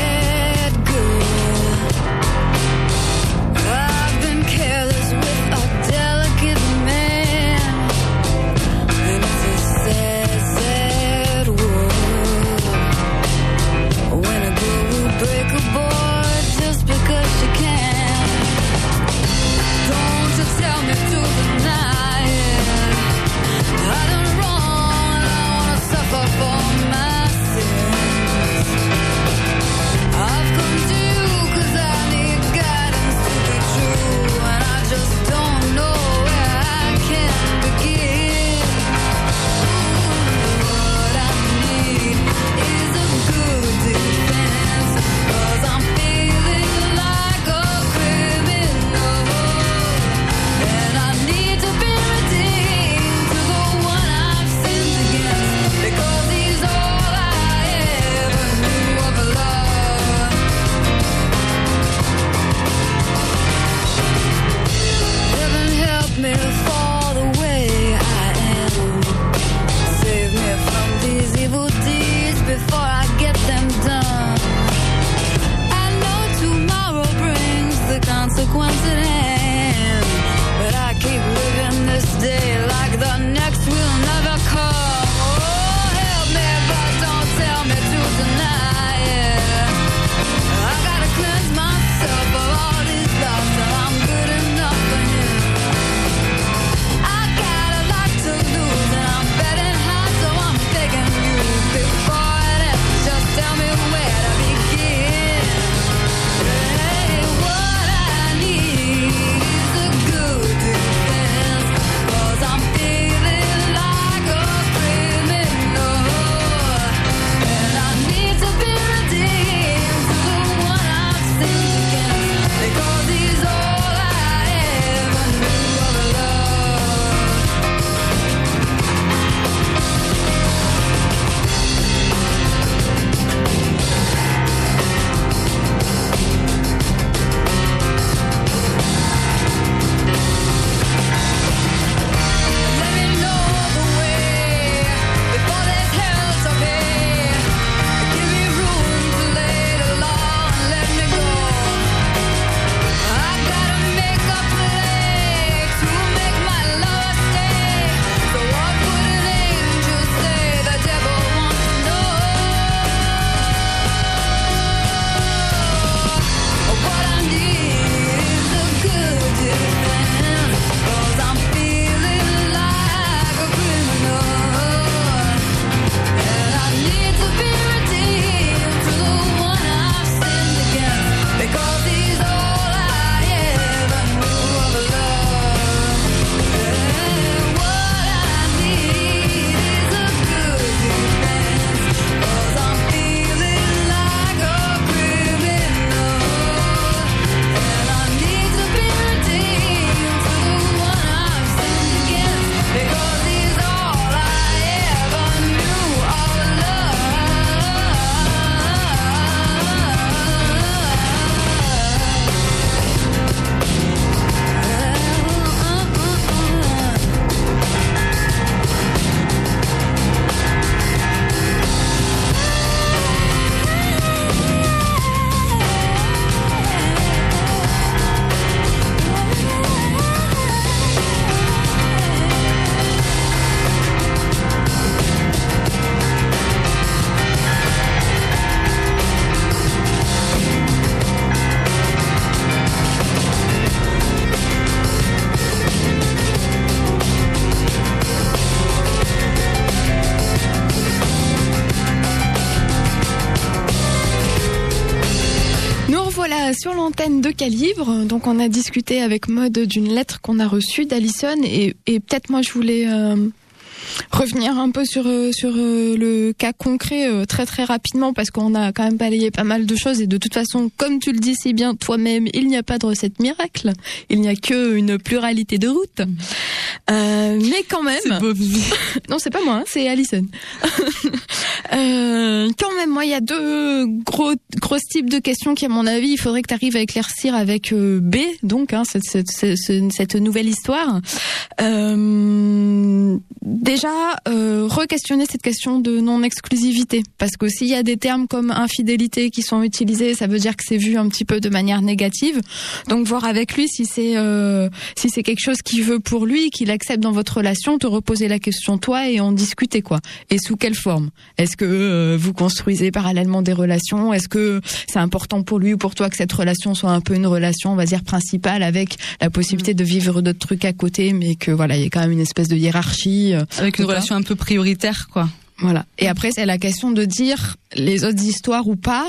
S5: I've been careless with our
S1: revoilà sur l'antenne de Calibre. Donc on a discuté avec Maud d'une lettre qu'on a reçue d'Alison et, et peut-être moi je voulais euh, revenir un peu sur sur euh, le cas concret euh, très très rapidement parce qu'on a quand même balayé pas mal de choses et de toute façon, comme tu le dis si bien toi-même, il n'y a pas de recette miracle. Il n'y a que une pluralité de routes. Euh, mais quand même.
S4: C'est beau.
S1: Non, c'est pas moi, hein, c'est Alison. euh, quand même, moi, il y a deux gros gros types de questions qui, à mon avis, il faudrait que tu arrives à éclaircir avec euh, B, donc hein, cette, cette, cette, cette nouvelle histoire. Euh, déjà, euh, re-questionner cette question de non-exclusivité, parce que s'il y a des termes comme infidélité qui sont utilisés, ça veut dire que c'est vu un petit peu de manière négative. Donc, voir avec lui si c'est euh, si c'est quelque chose qu'il veut pour lui, qu'il accepte dans votre relation, te reposer la question toi et en discuter quoi. Et sous quelle forme ? Est-ce que euh, vous construisez parallèlement des relations ? Est-ce que c'est important pour lui ou pour toi que cette relation soit un peu une relation, on va dire, principale avec la possibilité de vivre d'autres trucs à côté, mais que voilà, il y a quand même une espèce de hiérarchie. Euh,
S4: Avec une relation un peu prioritaire, quoi.
S1: Voilà. Et après, c'est la question de dire les autres histoires ou pas.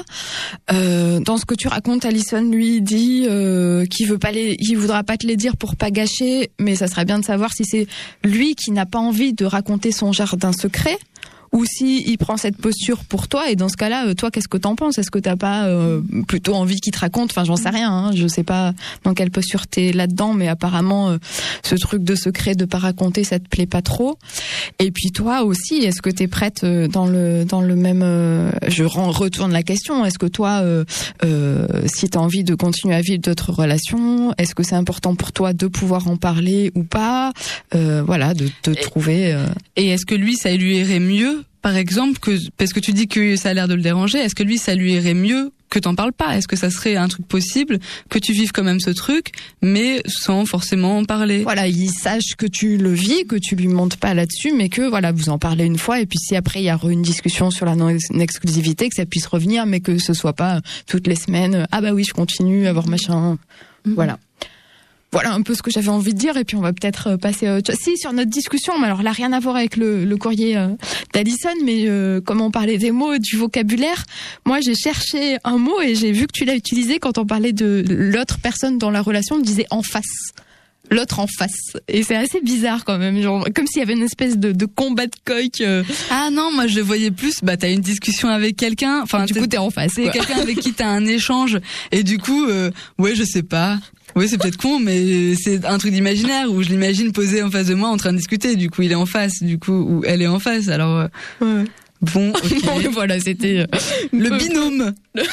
S1: Euh, dans ce que tu racontes, Alison lui dit euh, qu'il veut pas les, il voudra pas te les dire pour pas gâcher, mais ça serait bien de savoir si c'est lui qui n'a pas envie de raconter son jardin secret. Ou si il prend cette posture pour toi, et dans ce cas-là, toi, qu'est-ce que t'en penses ? Est-ce que t'as pas euh, plutôt envie qu'il te raconte ? Enfin, j'en sais rien, hein, je sais pas dans quelle posture t'es là-dedans, mais apparemment, euh, ce truc de secret, de pas raconter, ça te plaît pas trop. Et puis toi aussi, est-ce que t'es prête euh, dans le dans le même euh, je retourne la question. Est-ce que toi, euh, euh, si t'as envie de continuer à vivre d'autres relations, est-ce que c'est important pour toi de pouvoir en parler ou pas ? euh, Voilà, de te et, trouver. Euh...
S4: Et est-ce que lui, ça lui irait mieux ? Par exemple, que, parce que tu dis que ça a l'air de le déranger, est-ce que lui, ça lui irait mieux que t'en parles pas ? Est-ce que ça serait un truc possible, que tu vives quand même ce truc, mais sans forcément en parler ?
S1: Voilà, il sache que tu le vis, que tu lui montes pas là-dessus, mais que voilà, vous en parlez une fois, et puis si après il y a une discussion sur la non-exclusivité, que ça puisse revenir, mais que ce soit pas toutes les semaines, ah bah oui, je continue à avoir machin, mmh. Voilà. Voilà un peu ce que j'avais envie de dire, et puis on va peut-être passer à autre chose. Si, sur notre discussion, mais alors là, rien à voir avec le, le courrier euh, d'Alison, mais euh, comme on parlait des mots, du vocabulaire, moi j'ai cherché un mot et j'ai vu que tu l'as utilisé quand on parlait de l'autre personne dans la relation, on disait en face. L'autre en face. Et c'est assez bizarre quand même, genre, comme s'il y avait une espèce de, de combat de coq. Euh...
S4: Ah non, moi je le voyais plus, bah t'as une discussion avec quelqu'un, enfin
S1: du coup t'es en face.
S4: C'est quelqu'un avec qui t'as un échange, et du coup, euh, ouais je sais pas, ouais c'est peut-être con, mais c'est un truc d'imaginaire où je l'imagine posé en face de moi en train de discuter, du coup il est en face, du coup, ou elle est en face, alors... Euh...
S1: Ouais.
S4: Bon, okay.
S1: Bon, voilà, c'était euh,
S4: le binôme.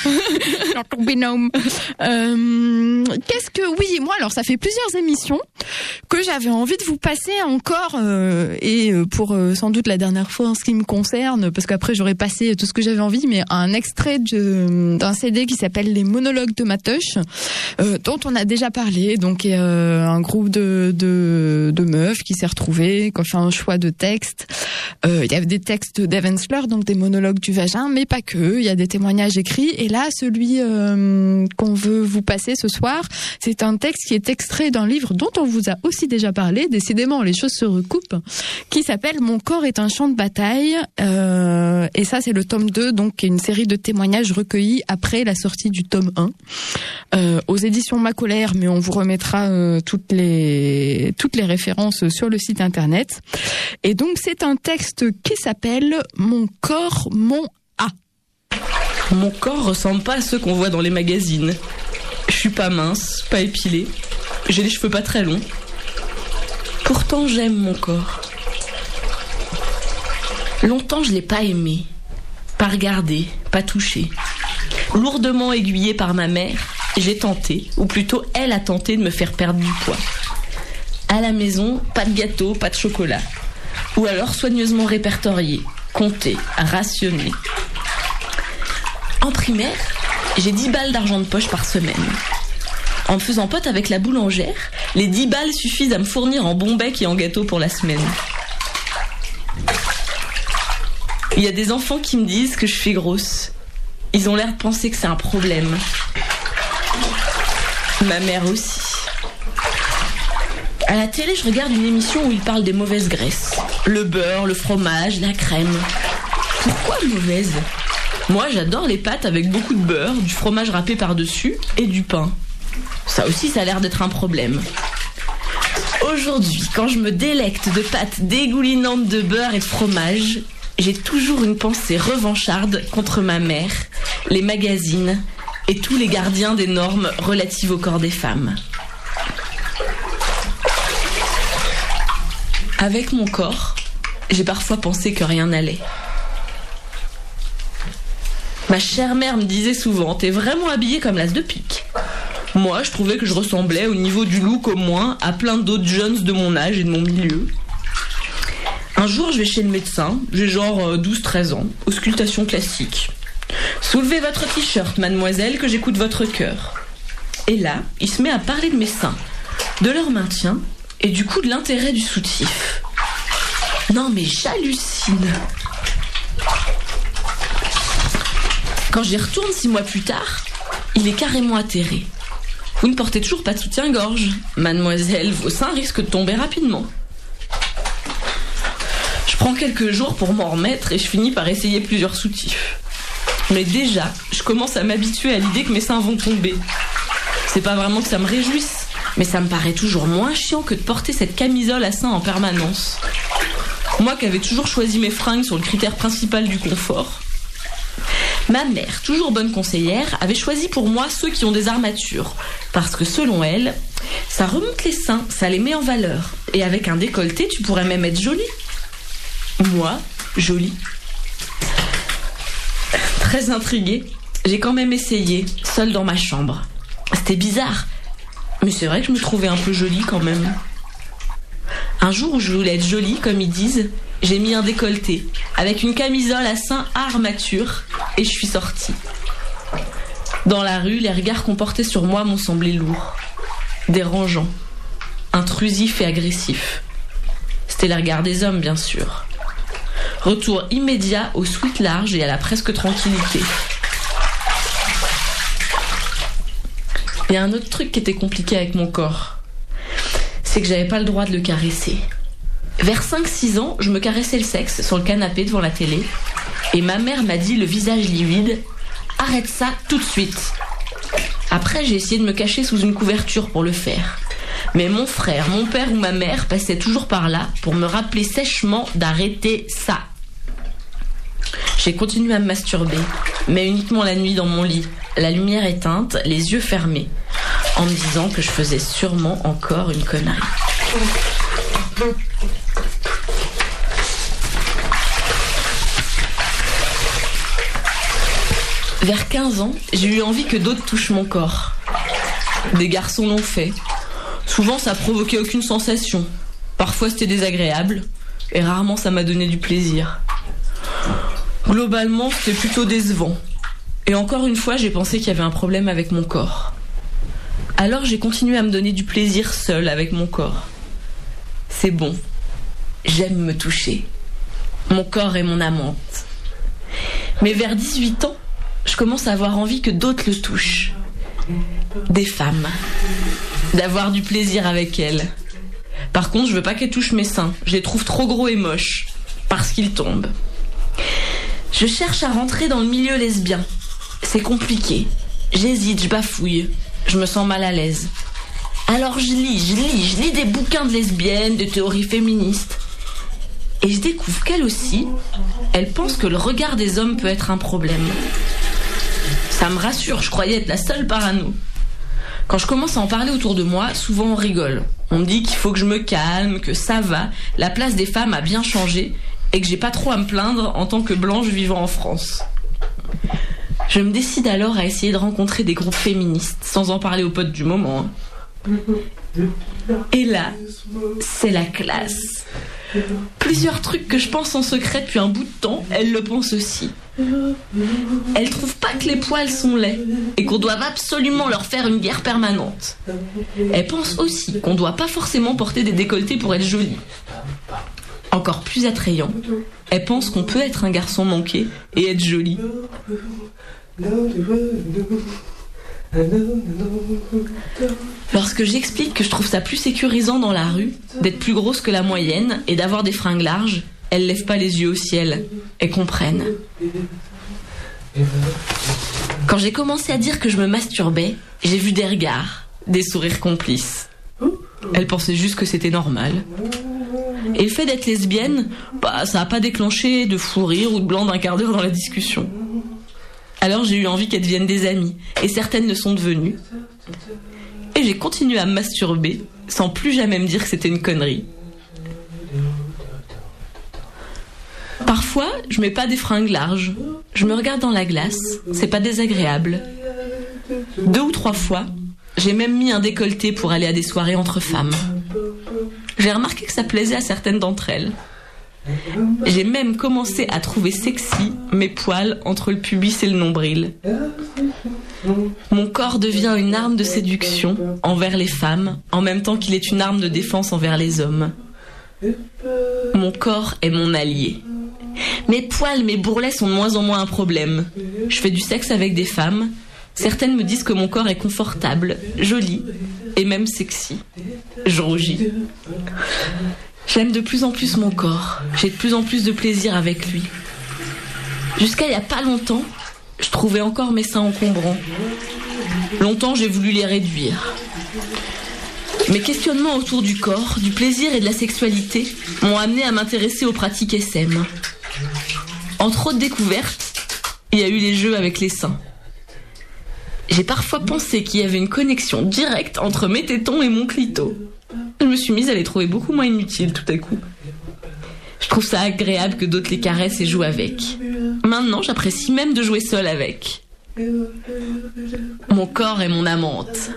S1: Le binôme. Euh, qu'est-ce que oui, moi alors ça fait plusieurs émissions que j'avais envie de vous passer encore euh, et pour euh, sans doute la dernière fois en ce qui me concerne, parce qu'après j'aurais passé tout ce que j'avais envie, mais un extrait de, d'un C D qui s'appelle Les Monologues de Matoche, euh, dont on a déjà parlé, donc euh, un groupe de, de de meufs qui s'est retrouvé, qui a fait un choix de texte. Euh, il y avait des textes d'Evan Sleur, donc des monologues du vagin, mais pas que. Il y a des témoignages écrits. Et là, celui euh, qu'on veut vous passer ce soir, c'est un texte qui est extrait d'un livre dont on vous a aussi déjà parlé. Décidément, les choses se recoupent. Qui s'appelle Mon corps est un champ de bataille. Euh, et ça, c'est le tome deux, donc une série de témoignages recueillis après la sortie du tome un. Euh, aux éditions Macolaire, mais on vous remettra euh, toutes les toutes les références sur le site internet. Et donc, c'est un texte qui s'appelle Mon corps, mon A.
S7: Mon corps ressemble pas à ceux qu'on voit dans les magazines. Je suis pas mince, pas épilée. J'ai les cheveux pas très longs. Pourtant, j'aime mon corps. Longtemps, je l'ai pas aimé. Pas regardé, pas touché. Lourdement aiguillée par ma mère, j'ai tenté, ou plutôt elle a tenté de me faire perdre du poids. À la maison, pas de gâteau, pas de chocolat. Ou alors soigneusement répertorié, compté, rationné. En primaire, j'ai dix balles d'argent de poche par semaine. En me faisant pote avec la boulangère, les dix balles suffisent à me fournir en bon bec et en gâteau pour la semaine. Il y a des enfants qui me disent que je suis grosse. Ils ont l'air de penser que c'est un problème. Ma mère aussi. À la télé, je regarde une émission où ils parlent des mauvaises graisses. Le beurre, le fromage, la crème. Pourquoi mauvaise ? Moi, j'adore les pâtes avec beaucoup de beurre, du fromage râpé par-dessus et du pain. Ça aussi, ça a l'air d'être un problème. Aujourd'hui, quand je me délecte de pâtes dégoulinantes de beurre et de fromage, j'ai toujours une pensée revancharde contre ma mère, les magazines et tous les gardiens des normes relatives au corps des femmes. Avec mon corps, j'ai parfois pensé que rien n'allait. Ma chère mère me disait souvent « T'es vraiment habillée comme l'as de pique ». Moi, je trouvais que je ressemblais, au niveau du look au moins, à plein d'autres jeunes de mon âge et de mon milieu. Un jour, je vais chez le médecin, j'ai genre douze treize ans, auscultation classique. Soulevez votre t-shirt, mademoiselle, que j'écoute votre cœur. Et là, il se met à parler de mes seins, de leur maintien et du coup de l'intérêt du soutif. Non mais j'hallucine. Quand j'y retourne six mois plus tard, il est carrément atterré. Vous ne portez toujours pas de soutien-gorge. Mademoiselle, vos seins risquent de tomber rapidement. Je prends quelques jours pour m'en remettre et je finis par essayer plusieurs soutifs. Mais déjà, je commence à m'habituer à l'idée que mes seins vont tomber. C'est pas vraiment que ça me réjouisse, mais ça me paraît toujours moins chiant que de porter cette camisole à seins en permanence. Moi qui avais toujours choisi mes fringues sur le critère principal du confort. Ma mère, toujours bonne conseillère, avait choisi pour moi ceux qui ont des armatures. Parce que selon elle, ça remonte les seins, ça les met en valeur. Et avec un décolleté, tu pourrais même être jolie. Moi, jolie. Très intriguée, j'ai quand même essayé, seule dans ma chambre. C'était bizarre, mais c'est vrai que je me trouvais un peu jolie quand même. Un jour où je voulais être jolie, comme ils disent, j'ai mis un décolleté, avec une camisole à seins à armature, et je suis sortie. Dans la rue, les regards qu'on portait sur moi m'ont semblé lourds, dérangeants, intrusifs et agressifs. C'était les regards des hommes, bien sûr. Retour immédiat au sweat large et à la presque tranquillité. Il y a un autre truc qui était compliqué avec mon corps. C'est que j'avais pas le droit de le caresser. Vers cinq six ans, je me caressais le sexe sur le canapé devant la télé. Et ma mère m'a dit, le visage livide, « Arrête ça tout de suite !» Après, j'ai essayé de me cacher sous une couverture pour le faire. Mais mon frère, mon père ou ma mère passaient toujours par là pour me rappeler sèchement d'arrêter ça. J'ai continué à me masturber, mais uniquement la nuit dans mon lit, la lumière éteinte, les yeux fermés, en me disant que je faisais sûrement encore une connerie. Vers quinze ans, j'ai eu envie que d'autres touchent mon corps. Des garçons l'ont fait. Souvent, ça provoquait aucune sensation. Parfois, c'était désagréable. Et rarement, ça m'a donné du plaisir. Globalement, c'était plutôt décevant. Et encore une fois, j'ai pensé qu'il y avait un problème avec mon corps. Alors, j'ai continué à me donner du plaisir seule avec mon corps. C'est bon. J'aime me toucher. Mon corps est mon amante. Mais vers dix-huit ans, je commence à avoir envie que d'autres le touchent. Des femmes. D'avoir du plaisir avec elles. Par contre, je veux pas qu'elles touchent mes seins. Je les trouve trop gros et moches. Parce qu'ils tombent. Je cherche à rentrer dans le milieu lesbien. C'est compliqué. J'hésite, je bafouille. Je me sens mal à l'aise. Alors je lis, je lis, je lis des bouquins de lesbiennes, de théories féministes. Et je découvre qu'elle aussi, elle pense que le regard des hommes peut être un problème. Ça me rassure, je croyais être la seule parano. Quand je commence à en parler autour de moi, souvent on rigole. On me dit qu'il faut que je me calme, que ça va, la place des femmes a bien changé et que j'ai pas trop à me plaindre en tant que blanche vivant en France. Je me décide alors à essayer de rencontrer des groupes féministes, sans en parler aux potes du moment. Et là, c'est la classe. Plusieurs trucs que je pense en secret depuis un bout de temps, elle le pense aussi. Elle trouve pas que les poils sont laids et qu'on doit absolument leur faire une guerre permanente. Elle pense aussi qu'on doit pas forcément porter des décolletés pour être jolie. Encore plus attrayant, elle pense qu'on peut être un garçon manqué et être jolie. Lorsque j'explique que je trouve ça plus sécurisant dans la rue, d'être plus grosse que la moyenne et d'avoir des fringues larges, elles lèvent pas les yeux au ciel. Elles comprennent. Quand j'ai commencé à dire que je me masturbais, j'ai vu des regards, des sourires complices. Elle pensait juste que c'était normal. Et le fait d'être lesbienne, bah, ça n'a pas déclenché de fou rire ou de blanc d'un quart d'heure dans la discussion. Alors j'ai eu envie qu'elles deviennent des amies, et certaines le sont devenues. Et j'ai continué à me masturber, sans plus jamais me dire que c'était une connerie. Parfois, je mets pas des fringues larges. Je me regarde dans la glace, c'est pas désagréable. Deux ou trois fois, j'ai même mis un décolleté pour aller à des soirées entre femmes. J'ai remarqué que ça plaisait à certaines d'entre elles. J'ai même commencé à trouver sexy mes poils entre le pubis et le nombril. Mon corps devient une arme de séduction envers les femmes, en même temps qu'il est une arme de défense envers les hommes. Mon corps est mon allié. Mes poils, mes bourrelets sont de moins en moins un problème. Je fais du sexe avec des femmes. Certaines me disent que mon corps est confortable, joli et même sexy. Je rougis. J'aime de plus en plus mon corps. J'ai de plus en plus de plaisir avec lui. Jusqu'à il n'y a pas longtemps, je trouvais encore mes seins encombrants. Longtemps, j'ai voulu les réduire. Mes questionnements autour du corps, du plaisir et de la sexualité m'ont amené à m'intéresser aux pratiques S M. Entre autres découvertes, il y a eu les jeux avec les seins. J'ai parfois pensé qu'il y avait une connexion directe entre mes tétons et mon clito. Je me suis mise à les trouver beaucoup moins inutiles tout à coup. Je trouve ça agréable que d'autres les caressent et jouent avec. Maintenant, j'apprécie même de jouer seule avec. Mon corps est mon amante.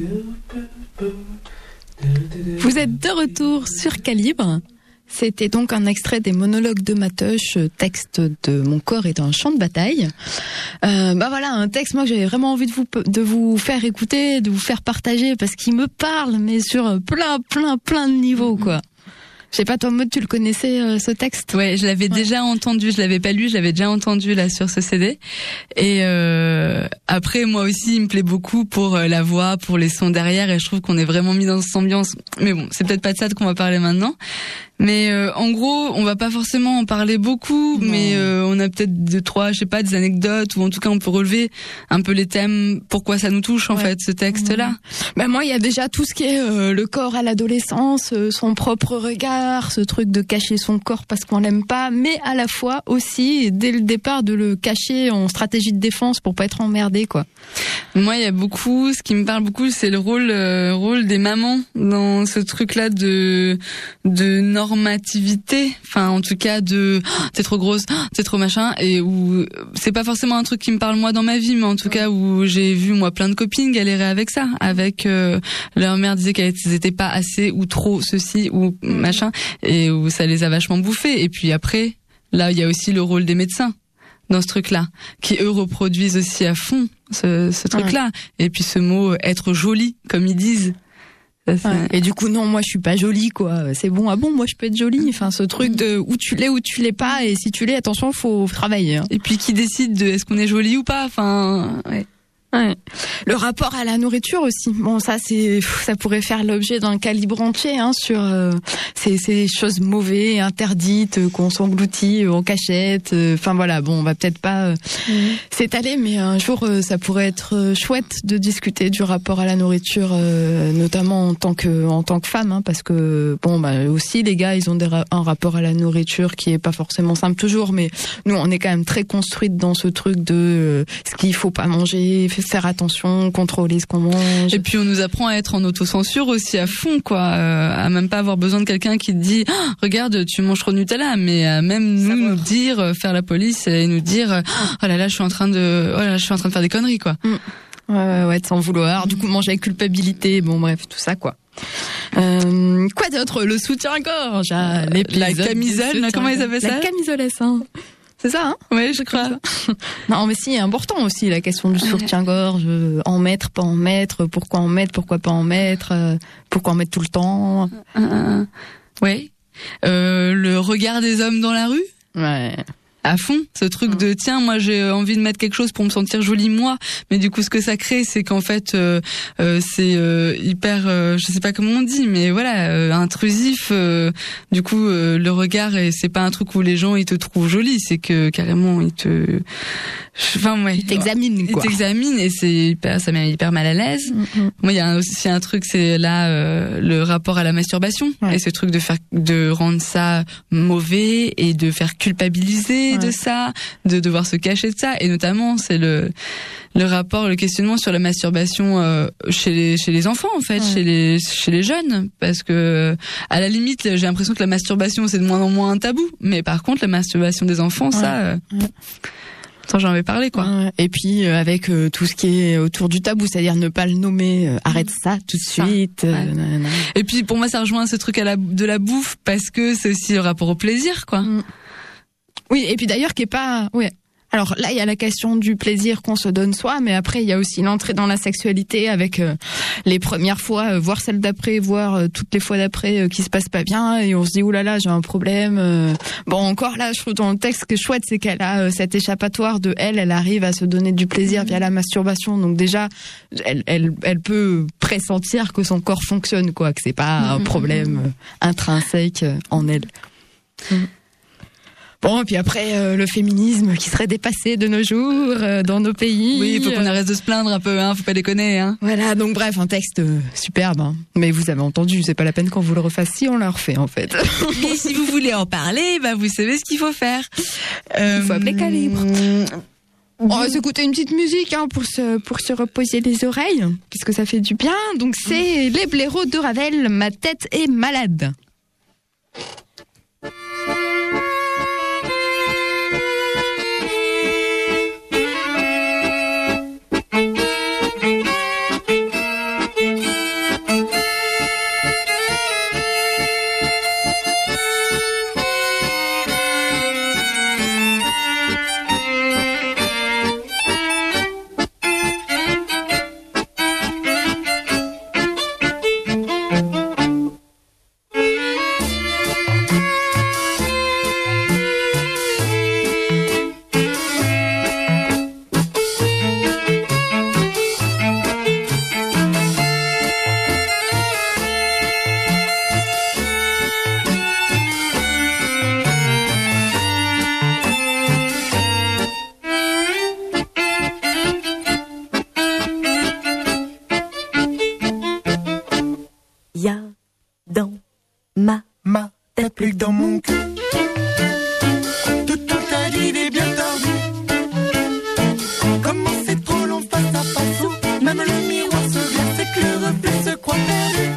S1: Vous êtes de retour sur Calibre. C'était donc un extrait des monologues de Matoche, texte de Mon corps est un champ de bataille. Euh, bah voilà, un texte moi que j'avais vraiment envie de vous de vous faire écouter, de vous faire partager parce qu'il me parle, mais sur plein plein plein de niveaux quoi. Je sais pas, toi, Maud, tu le connaissais, euh, ce texte?
S4: Ouais, je l'avais ouais. déjà entendu, je l'avais pas lu, je l'avais déjà entendu, là, sur ce C D. Et, euh, après, moi aussi, il me plaît beaucoup pour euh, la voix, pour les sons derrière, et je trouve qu'on est vraiment mis dans cette ambiance. Mais bon, c'est peut-être pas de ça qu'on va parler maintenant. Mais, euh, en gros, on va pas forcément en parler beaucoup, non. mais, euh, on a peut-être deux, trois, je sais pas, des anecdotes, ou en tout cas, on peut relever un peu les thèmes, pourquoi ça nous touche, en ouais. fait, ce texte-là.
S1: Mmh. Ben, moi, il y a déjà tout ce qui est, euh, le corps à l'adolescence, euh, son propre regard, ce truc de cacher son corps parce qu'on l'aime pas, mais à la fois aussi, dès le départ, de le cacher en stratégie de défense pour pas être emmerdé, quoi.
S4: Moi, il y a beaucoup, ce qui me parle beaucoup, c'est le rôle, euh, rôle des mamans dans ce truc-là de, de normativité. Enfin, en tout cas, de, oh, t'es trop grosse, oh, t'es trop machin, et où, c'est pas forcément un truc qui me parle moi dans ma vie, mais en tout cas, où j'ai vu, moi, plein de copines galérer avec ça, avec, euh, leur mère disait qu'elles étaient pas assez ou trop ceci ou machin, et où ça les a vachement bouffés. Et puis après, là, il y a aussi le rôle des médecins dans ce truc-là, qui eux reproduisent aussi à fond ce, ce truc-là. Ouais. Et puis ce mot « être jolie », comme ils disent.
S1: Ça, ouais. Et du coup, non, moi je suis pas jolie, quoi. C'est bon, ah bon, moi je peux être jolie. Enfin, ce truc de où tu l'es, où tu l'es pas, et si tu l'es, attention, faut travailler. Hein.
S4: Et puis qui décide de est-ce qu'on est jolie ou pas. Enfin, ouais.
S1: Ouais. Le rapport à la nourriture aussi. Bon, ça c'est, ça pourrait faire l'objet d'un calibre entier hein, sur euh, ces, ces choses mauvaises, interdites, euh, qu'on s'engloutit euh, en cachette. Enfin euh, voilà, bon, on va peut-être pas euh, mmh. s'étaler, mais un jour euh, ça pourrait être euh, chouette de discuter du rapport à la nourriture, euh, notamment en tant que en tant que femme, hein, parce que bon, bah aussi les gars, ils ont des ra- un rapport à la nourriture qui est pas forcément simple toujours, mais nous on est quand même très construites dans ce truc de euh, ce qu'il faut pas manger, faire attention, contrôler ce qu'on mange.
S4: Et puis on nous apprend à être en autocensure aussi à fond, quoi, euh, à même pas avoir besoin de quelqu'un qui te dit oh, regarde, tu manges trop de Nutella, mais à même nous Savoir. nous dire, euh, faire la police et nous dire oh là là, je suis en train de, oh là là, je suis en train de faire des conneries, quoi.
S1: Mm. Ouais, ouais, ouais, sans vouloir. Du coup, manger avec culpabilité, bon bref, tout ça, quoi. Euh, quoi d'autre? Le soutien-gorge, ah,
S4: la camisole, là, comment ils appellent ça?
S1: La camisolesse, hein. C'est ça, hein?
S4: Oui, je crois.
S1: Non, mais si, c'est important aussi, la question du soutien-gorge. Euh, en mettre, pas en mettre, pourquoi en mettre, pourquoi pas en mettre, euh, pourquoi en mettre tout le temps.
S4: Euh, oui. Euh, le regard des hommes dans la rue.
S1: Ouais.
S4: à fond, ce truc
S1: Mmh.
S4: de tiens, moi j'ai envie de mettre quelque chose pour me sentir jolie moi, mais du coup ce que ça crée, c'est qu'en fait euh, euh, c'est euh, hyper, euh, je sais pas comment on dit, mais voilà, euh, intrusif. Euh, du coup euh, le regard, et c'est pas un truc où les gens ils te trouvent jolie, c'est que carrément ils te, enfin ouais,
S1: Ils t'examinent,
S4: ils
S1: quoi.
S4: t'examinent et c'est hyper, ça met hyper mal à l'aise.
S1: Mm-hmm.
S4: Moi, il y a aussi un truc, c'est là euh, le rapport à la masturbation,
S1: Ouais.
S4: et ce truc de faire, de rendre ça mauvais et de faire culpabiliser
S1: Ouais.
S4: de ça, de devoir se cacher de ça, et notamment c'est le le rapport, le questionnement sur la masturbation euh, chez les chez les enfants en fait,
S1: Ouais.
S4: chez les chez les jeunes, parce que à la limite j'ai l'impression que la masturbation c'est de moins en moins un tabou, mais par contre la masturbation des enfants,
S1: Ouais.
S4: ça. Euh,
S1: Ouais.
S4: Attends, j'en avais parlé quoi.
S1: Ouais. Et puis euh, avec euh, tout ce qui est autour du tabou, c'est-à-dire ne pas le nommer, euh, arrête ça tout de
S4: Ça.
S1: suite. euh,
S4: Ouais.
S1: nanana.
S4: Et puis pour moi ça rejoint ce truc à la, de la bouffe, parce que c'est aussi le rapport au plaisir quoi.
S1: Mm. Oui, et puis d'ailleurs qui est pas, ouais. Alors là, il y a la question du plaisir qu'on se donne soi, mais après il y a aussi l'entrée dans la sexualité avec euh, les premières fois, euh, voir celle d'après, voir euh, toutes les fois d'après euh, qui se passe pas bien, et on se dit oulala, là là, j'ai un problème. euh. Bon, encore là, je trouve dans le texte ce qui est chouette, c'est qu'elle a euh, cet échappatoire de elle, elle arrive à se donner du plaisir via la masturbation, donc déjà, elle, elle, elle peut pressentir que son corps fonctionne, quoi, que c'est pas un problème euh, intrinsèque euh, en elle. Bon, et puis après, euh, le féminisme qui serait dépassé de nos jours euh, dans nos pays.
S4: Oui, il faut qu'on
S1: Euh,
S4: arrête de se plaindre un peu, hein, faut pas déconner, hein.
S1: Voilà, donc bref, un texte euh, superbe. Hein. Mais vous avez entendu, c'est pas la peine qu'on vous le refasse si on l'a refait, en fait.
S4: Et si vous voulez en parler, bah vous savez ce qu'il faut faire. Euh,
S1: Il faut appeler Calibre. On va s'écouter une petite musique hein, pour se pour se reposer les oreilles, puisque ça fait du bien. Donc c'est Les blaireaux de Ravel, Ma tête est malade.
S8: Y a dans ma
S6: Ma tête plus que dans mon cul. Toute ta idée bien tordue. Comment c'est trop long face à face où même le miroir se glace et que le reflet se croit perdu.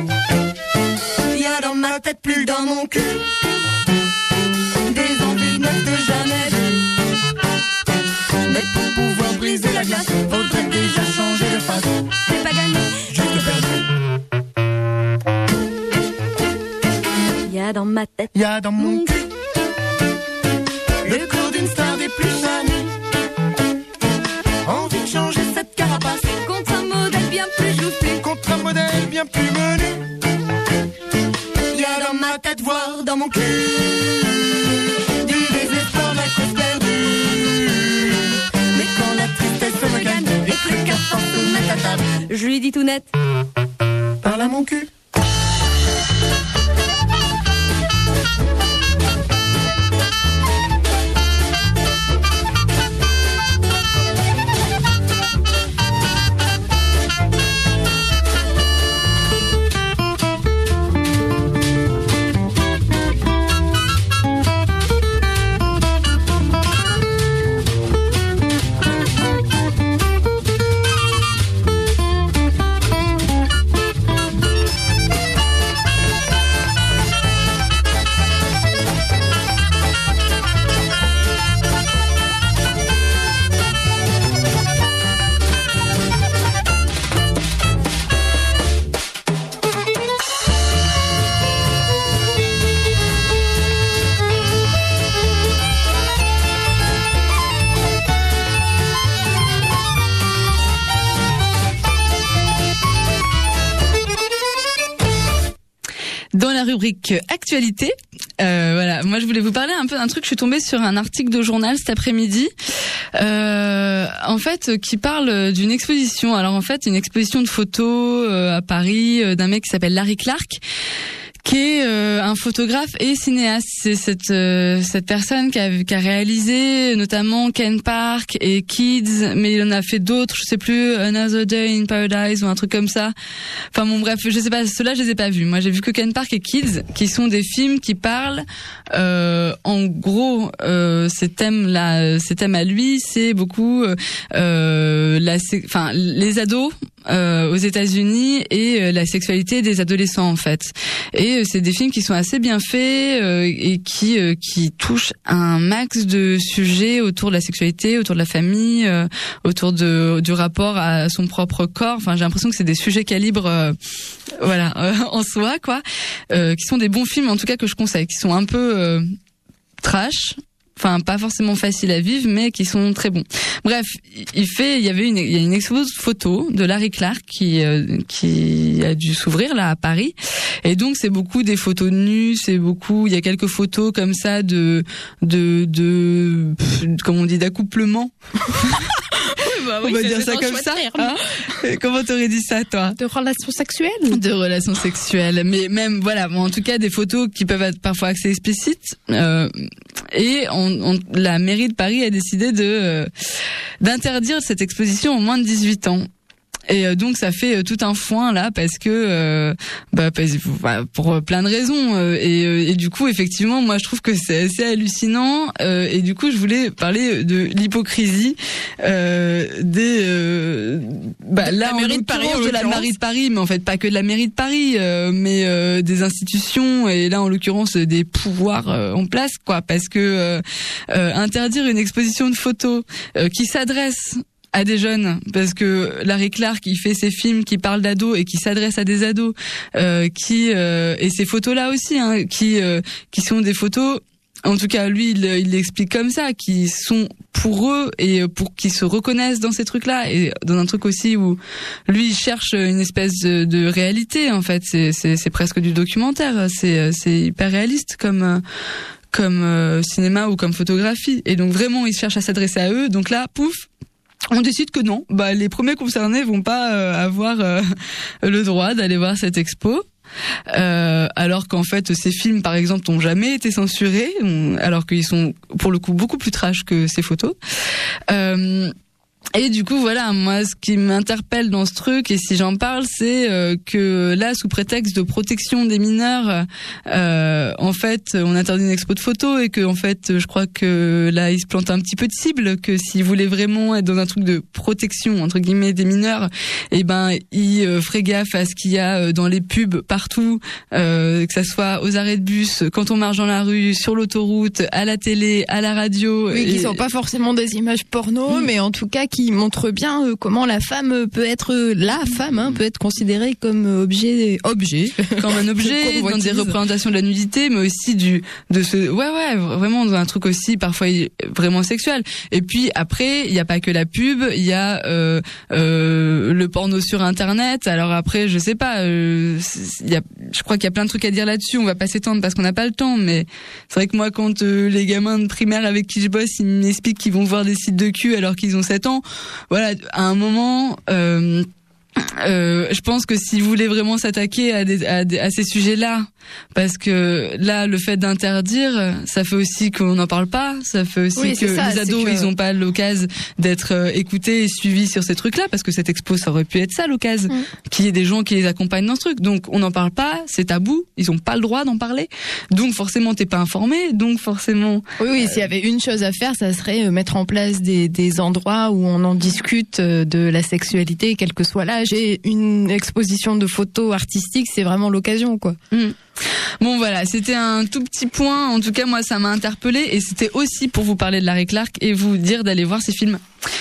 S6: Y a dans ma tête plus que dans mon cul. Des envies neuves de jamais vues. Mais pour pouvoir briser la glace, faudrait déjà changer de face.
S8: c'est pas gagné.
S6: Juste perdu.
S8: Y a dans ma tête
S6: Y a dans mon cul le corps d'une star des plus charmées. Envie de changer cette carapace
S8: contre un modèle bien plus jouté.
S6: contre un modèle bien plus menu. Y a dans ma tête, voire dans mon cul, du désespoir, la cause perdue. Mais quand la tristesse me gagne et que le cœur force se met à table,
S8: Je lui dis tout net.
S6: parle à mon cul.
S4: Dans la rubrique actualité, Euh, voilà, moi je voulais vous parler un peu d'un truc. Je suis tombée sur un article de journal cet après-midi, euh, en fait, qui parle d'une exposition. Alors en fait, une exposition de photos euh, à Paris euh, d'un mec qui s'appelle Larry Clark, qui est euh, un photographe et cinéaste. C'est cette euh, cette personne qui a, qui a réalisé notamment Ken Park et Kids, mais il en a fait d'autres, je sais plus, Another Day in Paradise ou un truc comme ça. Enfin bon bref, je sais pas, ceux-là je les ai pas vus. Moi j'ai vu que Ken Park et Kids, qui sont des films qui parlent euh, en gros euh, ces thèmes là, ces thèmes à lui, c'est beaucoup euh, la enfin les ados euh, aux États-Unis et euh, la sexualité des adolescents en fait. Et euh, c'est des films qui sont assez bien faits euh, et qui euh, qui touchent un max de sujets autour de la sexualité, autour de la famille, euh, autour de du rapport à son propre corps. Enfin, j'ai l'impression que c'est des sujets calibre euh, voilà euh, en soi quoi, euh, qui sont des bons films en tout cas que je conseille, qui sont un peu euh, trash. Enfin, pas forcément facile à vivre, mais qui sont très bons. Bref, il fait, il y avait une, il y a une expo photo de Larry Clark qui, euh, qui a dû s'ouvrir là à Paris. Et donc, c'est beaucoup des photos nues, c'est beaucoup, il y a quelques photos comme ça de, de, de, comme on dit, d'accouplement. Bah oui, on va dire ça comme ça. Hein, comment t'aurais dit ça, toi?
S1: De relations sexuelles.
S4: De relations sexuelles. Mais même, voilà, bon, en tout cas, des photos qui peuvent être parfois assez explicites. Euh, et on, on, la mairie de Paris a décidé de euh, d'interdire cette exposition aux moins de dix-huit ans. Et euh, donc ça fait euh, tout un foin là parce que euh, bah, parce, bah pour plein de raisons euh, et, euh, et du coup effectivement moi je trouve que c'est assez hallucinant euh, et du coup je voulais parler de l'hypocrisie euh, des euh, bah
S1: de
S4: là
S1: la mairie de Paris, en
S4: de la mairie de Paris, mais en fait pas que de la mairie de Paris euh, mais euh, des institutions et là en l'occurrence des pouvoirs euh, en place quoi, parce que euh, euh, interdire une exposition de photos euh, qui s'adresse à des jeunes, parce que Larry Clark il fait ses films qui parlent d'ados et qui s'adressent à des ados, euh, qui euh, et ces photos là aussi, hein, qui euh, qui sont des photos, en tout cas lui il il l'explique comme ça, qui sont pour eux et pour qu'ils se reconnaissent dans ces trucs là et dans un truc aussi où lui il cherche une espèce de, de réalité en fait, c'est c'est c'est presque du documentaire, c'est c'est hyper réaliste comme comme euh, cinéma ou comme photographie et donc vraiment il cherche à s'adresser à eux, donc là pouf on décide que non, bah les premiers concernés vont pas euh, avoir euh, le droit d'aller voir cette expo. Euh, alors qu'en fait ces films par exemple n'ont jamais été censurés, on, alors qu'ils sont pour le coup beaucoup plus trash que ces photos. Euh, Et du coup, voilà, moi, ce qui m'interpelle dans ce truc, et si j'en parle, c'est euh, que là, sous prétexte de protection des mineurs, euh, en fait, on interdit une expo de photos et que, en fait, je crois que là, ils se plantent un petit peu de cible, que s'ils voulaient vraiment être dans un truc de protection, entre guillemets, des mineurs, eh ben, ils euh, feraient gaffe à ce qu'il y a dans les pubs partout, euh, que ça soit aux arrêts de bus, quand on marche dans la rue, sur l'autoroute, à la télé, à la radio.
S1: Oui,
S4: et...
S1: qui sont pas forcément des images porno, mmh. mais en tout cas qui montrent bien euh, comment la femme peut être, euh, la femme hein, peut être considérée comme objet, objet,
S4: comme un objet dans des représentations de la nudité, mais aussi du de ce, ouais ouais, vraiment dans un truc aussi parfois vraiment sexuel. Et puis après, il y a pas que la pub, il y a euh, euh, le porno sur Internet. Alors après, je sais pas, euh, il y a, je crois qu'il y a plein de trucs à dire là-dessus. On va pas s'étendre parce qu'on n'a pas le temps, mais c'est vrai que moi, quand euh, les gamins de primaire avec qui je bosse, ils m'expliquent qu'ils vont voir des sites de cul alors qu'ils ont sept ans. Voilà, à un moment, euh, euh, je pense que si vous voulez vraiment s'attaquer à, des, à, des, à ces sujets-là, parce que là, le fait d'interdire, ça fait aussi qu'on n'en parle pas, ça fait aussi oui, que ça, les ados, que... ils n'ont pas l'occasion d'être euh, écoutés et suivis sur ces trucs-là, parce que cette expo, ça aurait pu être ça l'occasion, mmh. qu'il y ait des gens qui les accompagnent dans ce truc. Donc, on n'en parle pas, c'est tabou, ils n'ont pas le droit d'en parler, donc forcément, t'es pas informé, donc forcément...
S1: Oui, oui, euh... s'il y avait une chose à faire, ça serait mettre en place des, des endroits où on en discute de la sexualité, quel que soit l'âge, et une exposition de photos artistiques, c'est vraiment l'occasion, quoi.
S4: Mmh. Bon voilà, c'était un tout petit point, en tout cas moi ça m'a interpellée et c'était aussi pour vous parler de Larry Clark et vous dire d'aller voir ces films.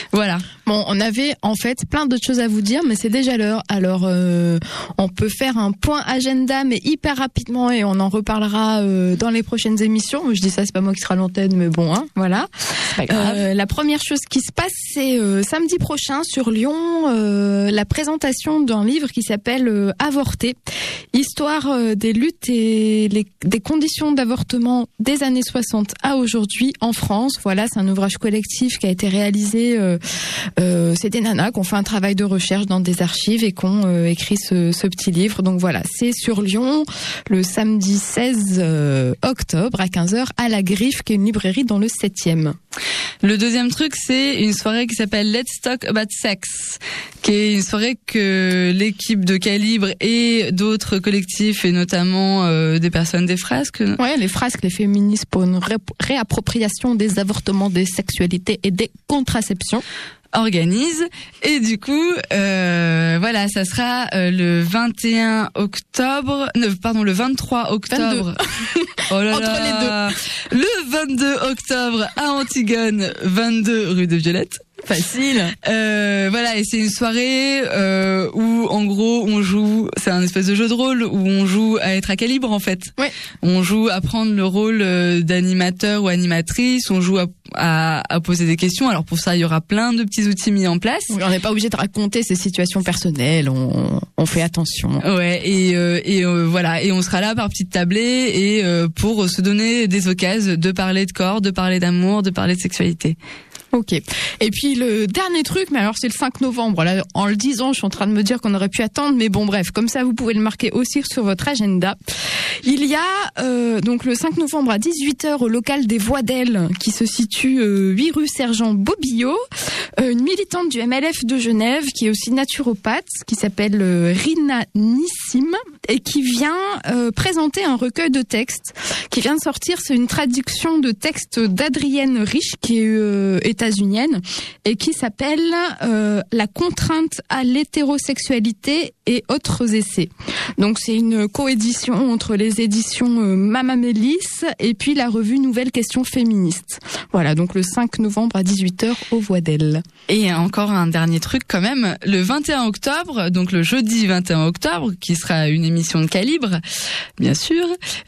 S4: Voilà.
S1: Bon, on avait en fait plein d'autres choses à vous dire, mais c'est déjà l'heure. Alors, euh, on peut faire un point agenda, mais hyper rapidement, et on en reparlera euh, dans les prochaines émissions. Je dis ça, c'est pas moi qui sera à l'antenne, mais bon, hein, voilà.
S4: C'est pas grave.
S1: Euh, la première chose qui se passe, c'est euh, samedi prochain sur Lyon, euh, la présentation d'un livre qui s'appelle euh, Avorter, histoire euh, des luttes et les, des conditions d'avortement des années soixante à aujourd'hui en France. Voilà, c'est un ouvrage collectif qui a été réalisé. Euh, euh, c'est des nanas qui ont fait un travail de recherche dans des archives et qui ont euh, écrit ce, ce petit livre. Donc voilà, c'est sur Lyon le samedi seize euh, octobre à quinze heures à La Griffe, qui est une librairie dans le septième.
S4: Le deuxième truc, c'est une soirée qui s'appelle Let's Talk About Sex, qui est une soirée que l'équipe de Calibre et d'autres collectifs, et notamment euh, des personnes des frasques.
S1: Ouais, les frasques, les féministes pour une ré- réappropriation des avortements, des sexualités et des contraceptions.
S4: Organise, et du coup euh, voilà, ça sera euh, le vingt et un octobre, euh, pardon le vingt-trois octobre. Oh là
S1: Entre
S4: là. Les deux. Le vingt-deux octobre à Antigone, vingt-deux rue de Violette.
S1: Facile.
S4: Euh, voilà, et c'est une soirée euh, où en gros on joue, c'est un espèce de jeu de rôle où on joue à être à calibre en fait.
S1: Ouais.
S4: On joue à prendre le rôle euh, d'animateur ou animatrice, on joue à, à, à poser des questions. Alors pour ça, il y aura plein de petits outils mis en place.
S1: Oui, on n'est pas obligé de raconter ses situations personnelles, on, on fait attention.
S4: Ouais, et euh, et euh, voilà, et on sera là par petites tablées et euh, pour se donner des occasions de parler de corps, de parler d'amour, de parler de sexualité.
S1: Ok. Et puis le dernier truc, mais alors c'est le cinq novembre. Là, en le disant, je suis en train de me dire qu'on aurait pu attendre, mais bon, bref, comme ça, vous pouvez le marquer aussi sur votre agenda. Il y a euh, donc le cinq novembre à dix-huit heures au local des Voix d'Elle, qui se situe euh, huit rue Sergent Bobillot, euh, une militante du M L F de Genève, qui est aussi naturopathe, qui s'appelle euh, Rina Nissim, et qui vient euh, présenter un recueil de textes qui vient de sortir. C'est une traduction de textes d'Adrienne Rich, qui est euh, états-unienne, et qui s'appelle euh, La contrainte à l'hétérosexualité et autres essais. Donc c'est une coédition entre les éditions euh, Mama Mélis et puis la revue Nouvelles Questions Féministes. Voilà, donc le cinq novembre à dix-huit heures au Voix d'Elle.
S4: Et encore un dernier truc quand même, le vingt et un octobre, donc le jeudi vingt et un octobre, qui sera une émission de Calibre, bien sûr,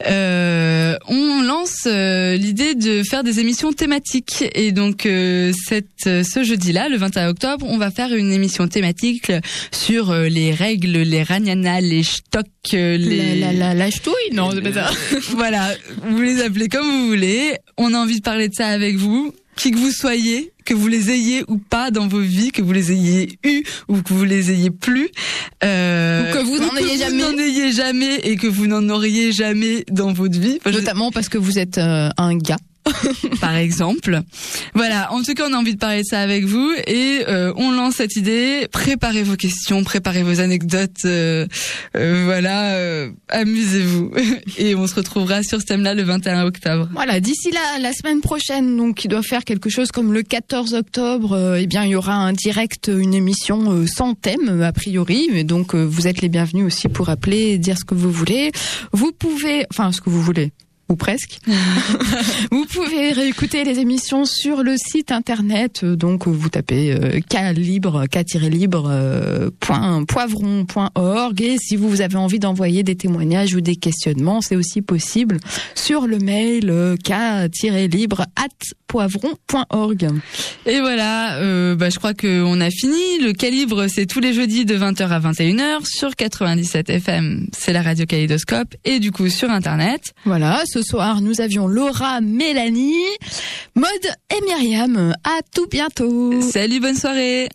S4: euh, on lance euh, l'idée de faire des émissions thématiques. Et donc euh, cette, ce jeudi-là, le vingt et un octobre, on va faire une émission thématique sur euh, les règles, les ragnana, les stocks, euh, les...
S1: La, la, la, la ch'touille, non, c'est pas ça.
S4: Voilà, vous les appelez comme vous voulez. On a envie de parler de ça avec vous, qui que vous soyez, que vous les ayez ou pas dans vos vies, que vous les ayez eus ou que vous les ayez plus, euh,
S1: ou que vous n'en ayez jamais,
S4: vous n'en ayez jamais et que vous n'en auriez jamais dans votre vie. Enfin,
S1: notamment parce que vous êtes euh, un gars.
S4: Par exemple. Voilà, en tout cas, on a envie de parler de ça avec vous et euh, on lance cette idée. Préparez vos questions, préparez vos anecdotes, euh, euh, voilà, euh, amusez-vous. Et on se retrouvera sur ce thème-là le vingt et un octobre.
S1: Voilà, d'ici là, la semaine prochaine, donc qui doit faire quelque chose comme le quatorze octobre, euh, eh bien, il y aura un direct, une émission euh, sans thème a priori. Mais donc, euh, vous êtes les bienvenus aussi pour appeler, dire ce que vous voulez. Vous pouvez, enfin, ce que vous voulez. Ou presque. Vous pouvez réécouter les émissions sur le site internet, donc vous tapez euh, Calibre, K-libre, euh, point, poivron point org, et si vous avez envie d'envoyer des témoignages ou des questionnements, c'est aussi possible sur le mail euh, K-libre at poivron point org.
S4: Et voilà, euh, bah, je crois qu'on a fini. Le Calibre, c'est tous les jeudis de vingt heures à vingt et une heures sur quatre-vingt-dix-sept F M. C'est la radio Kaléidoscope et du coup sur Internet.
S1: Voilà, ce soir, nous avions Laura, Mélanie, Maud et Myriam. À tout bientôt.
S4: Salut, bonne soirée.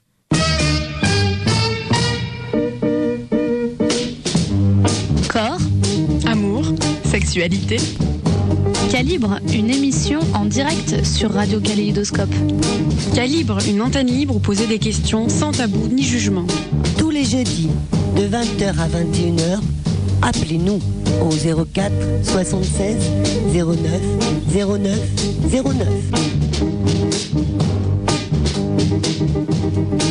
S2: Corps,
S1: amour, sexualité.
S2: Calibre, une émission en direct sur Radio Kaléidoscope.
S8: Calibre, une antenne libre où poser des questions sans tabou ni jugement.
S3: Tous les jeudis, de vingt heures à vingt et une heures, appelez-nous au zéro quatre soixante-seize zéro neuf zéro neuf zéro neuf.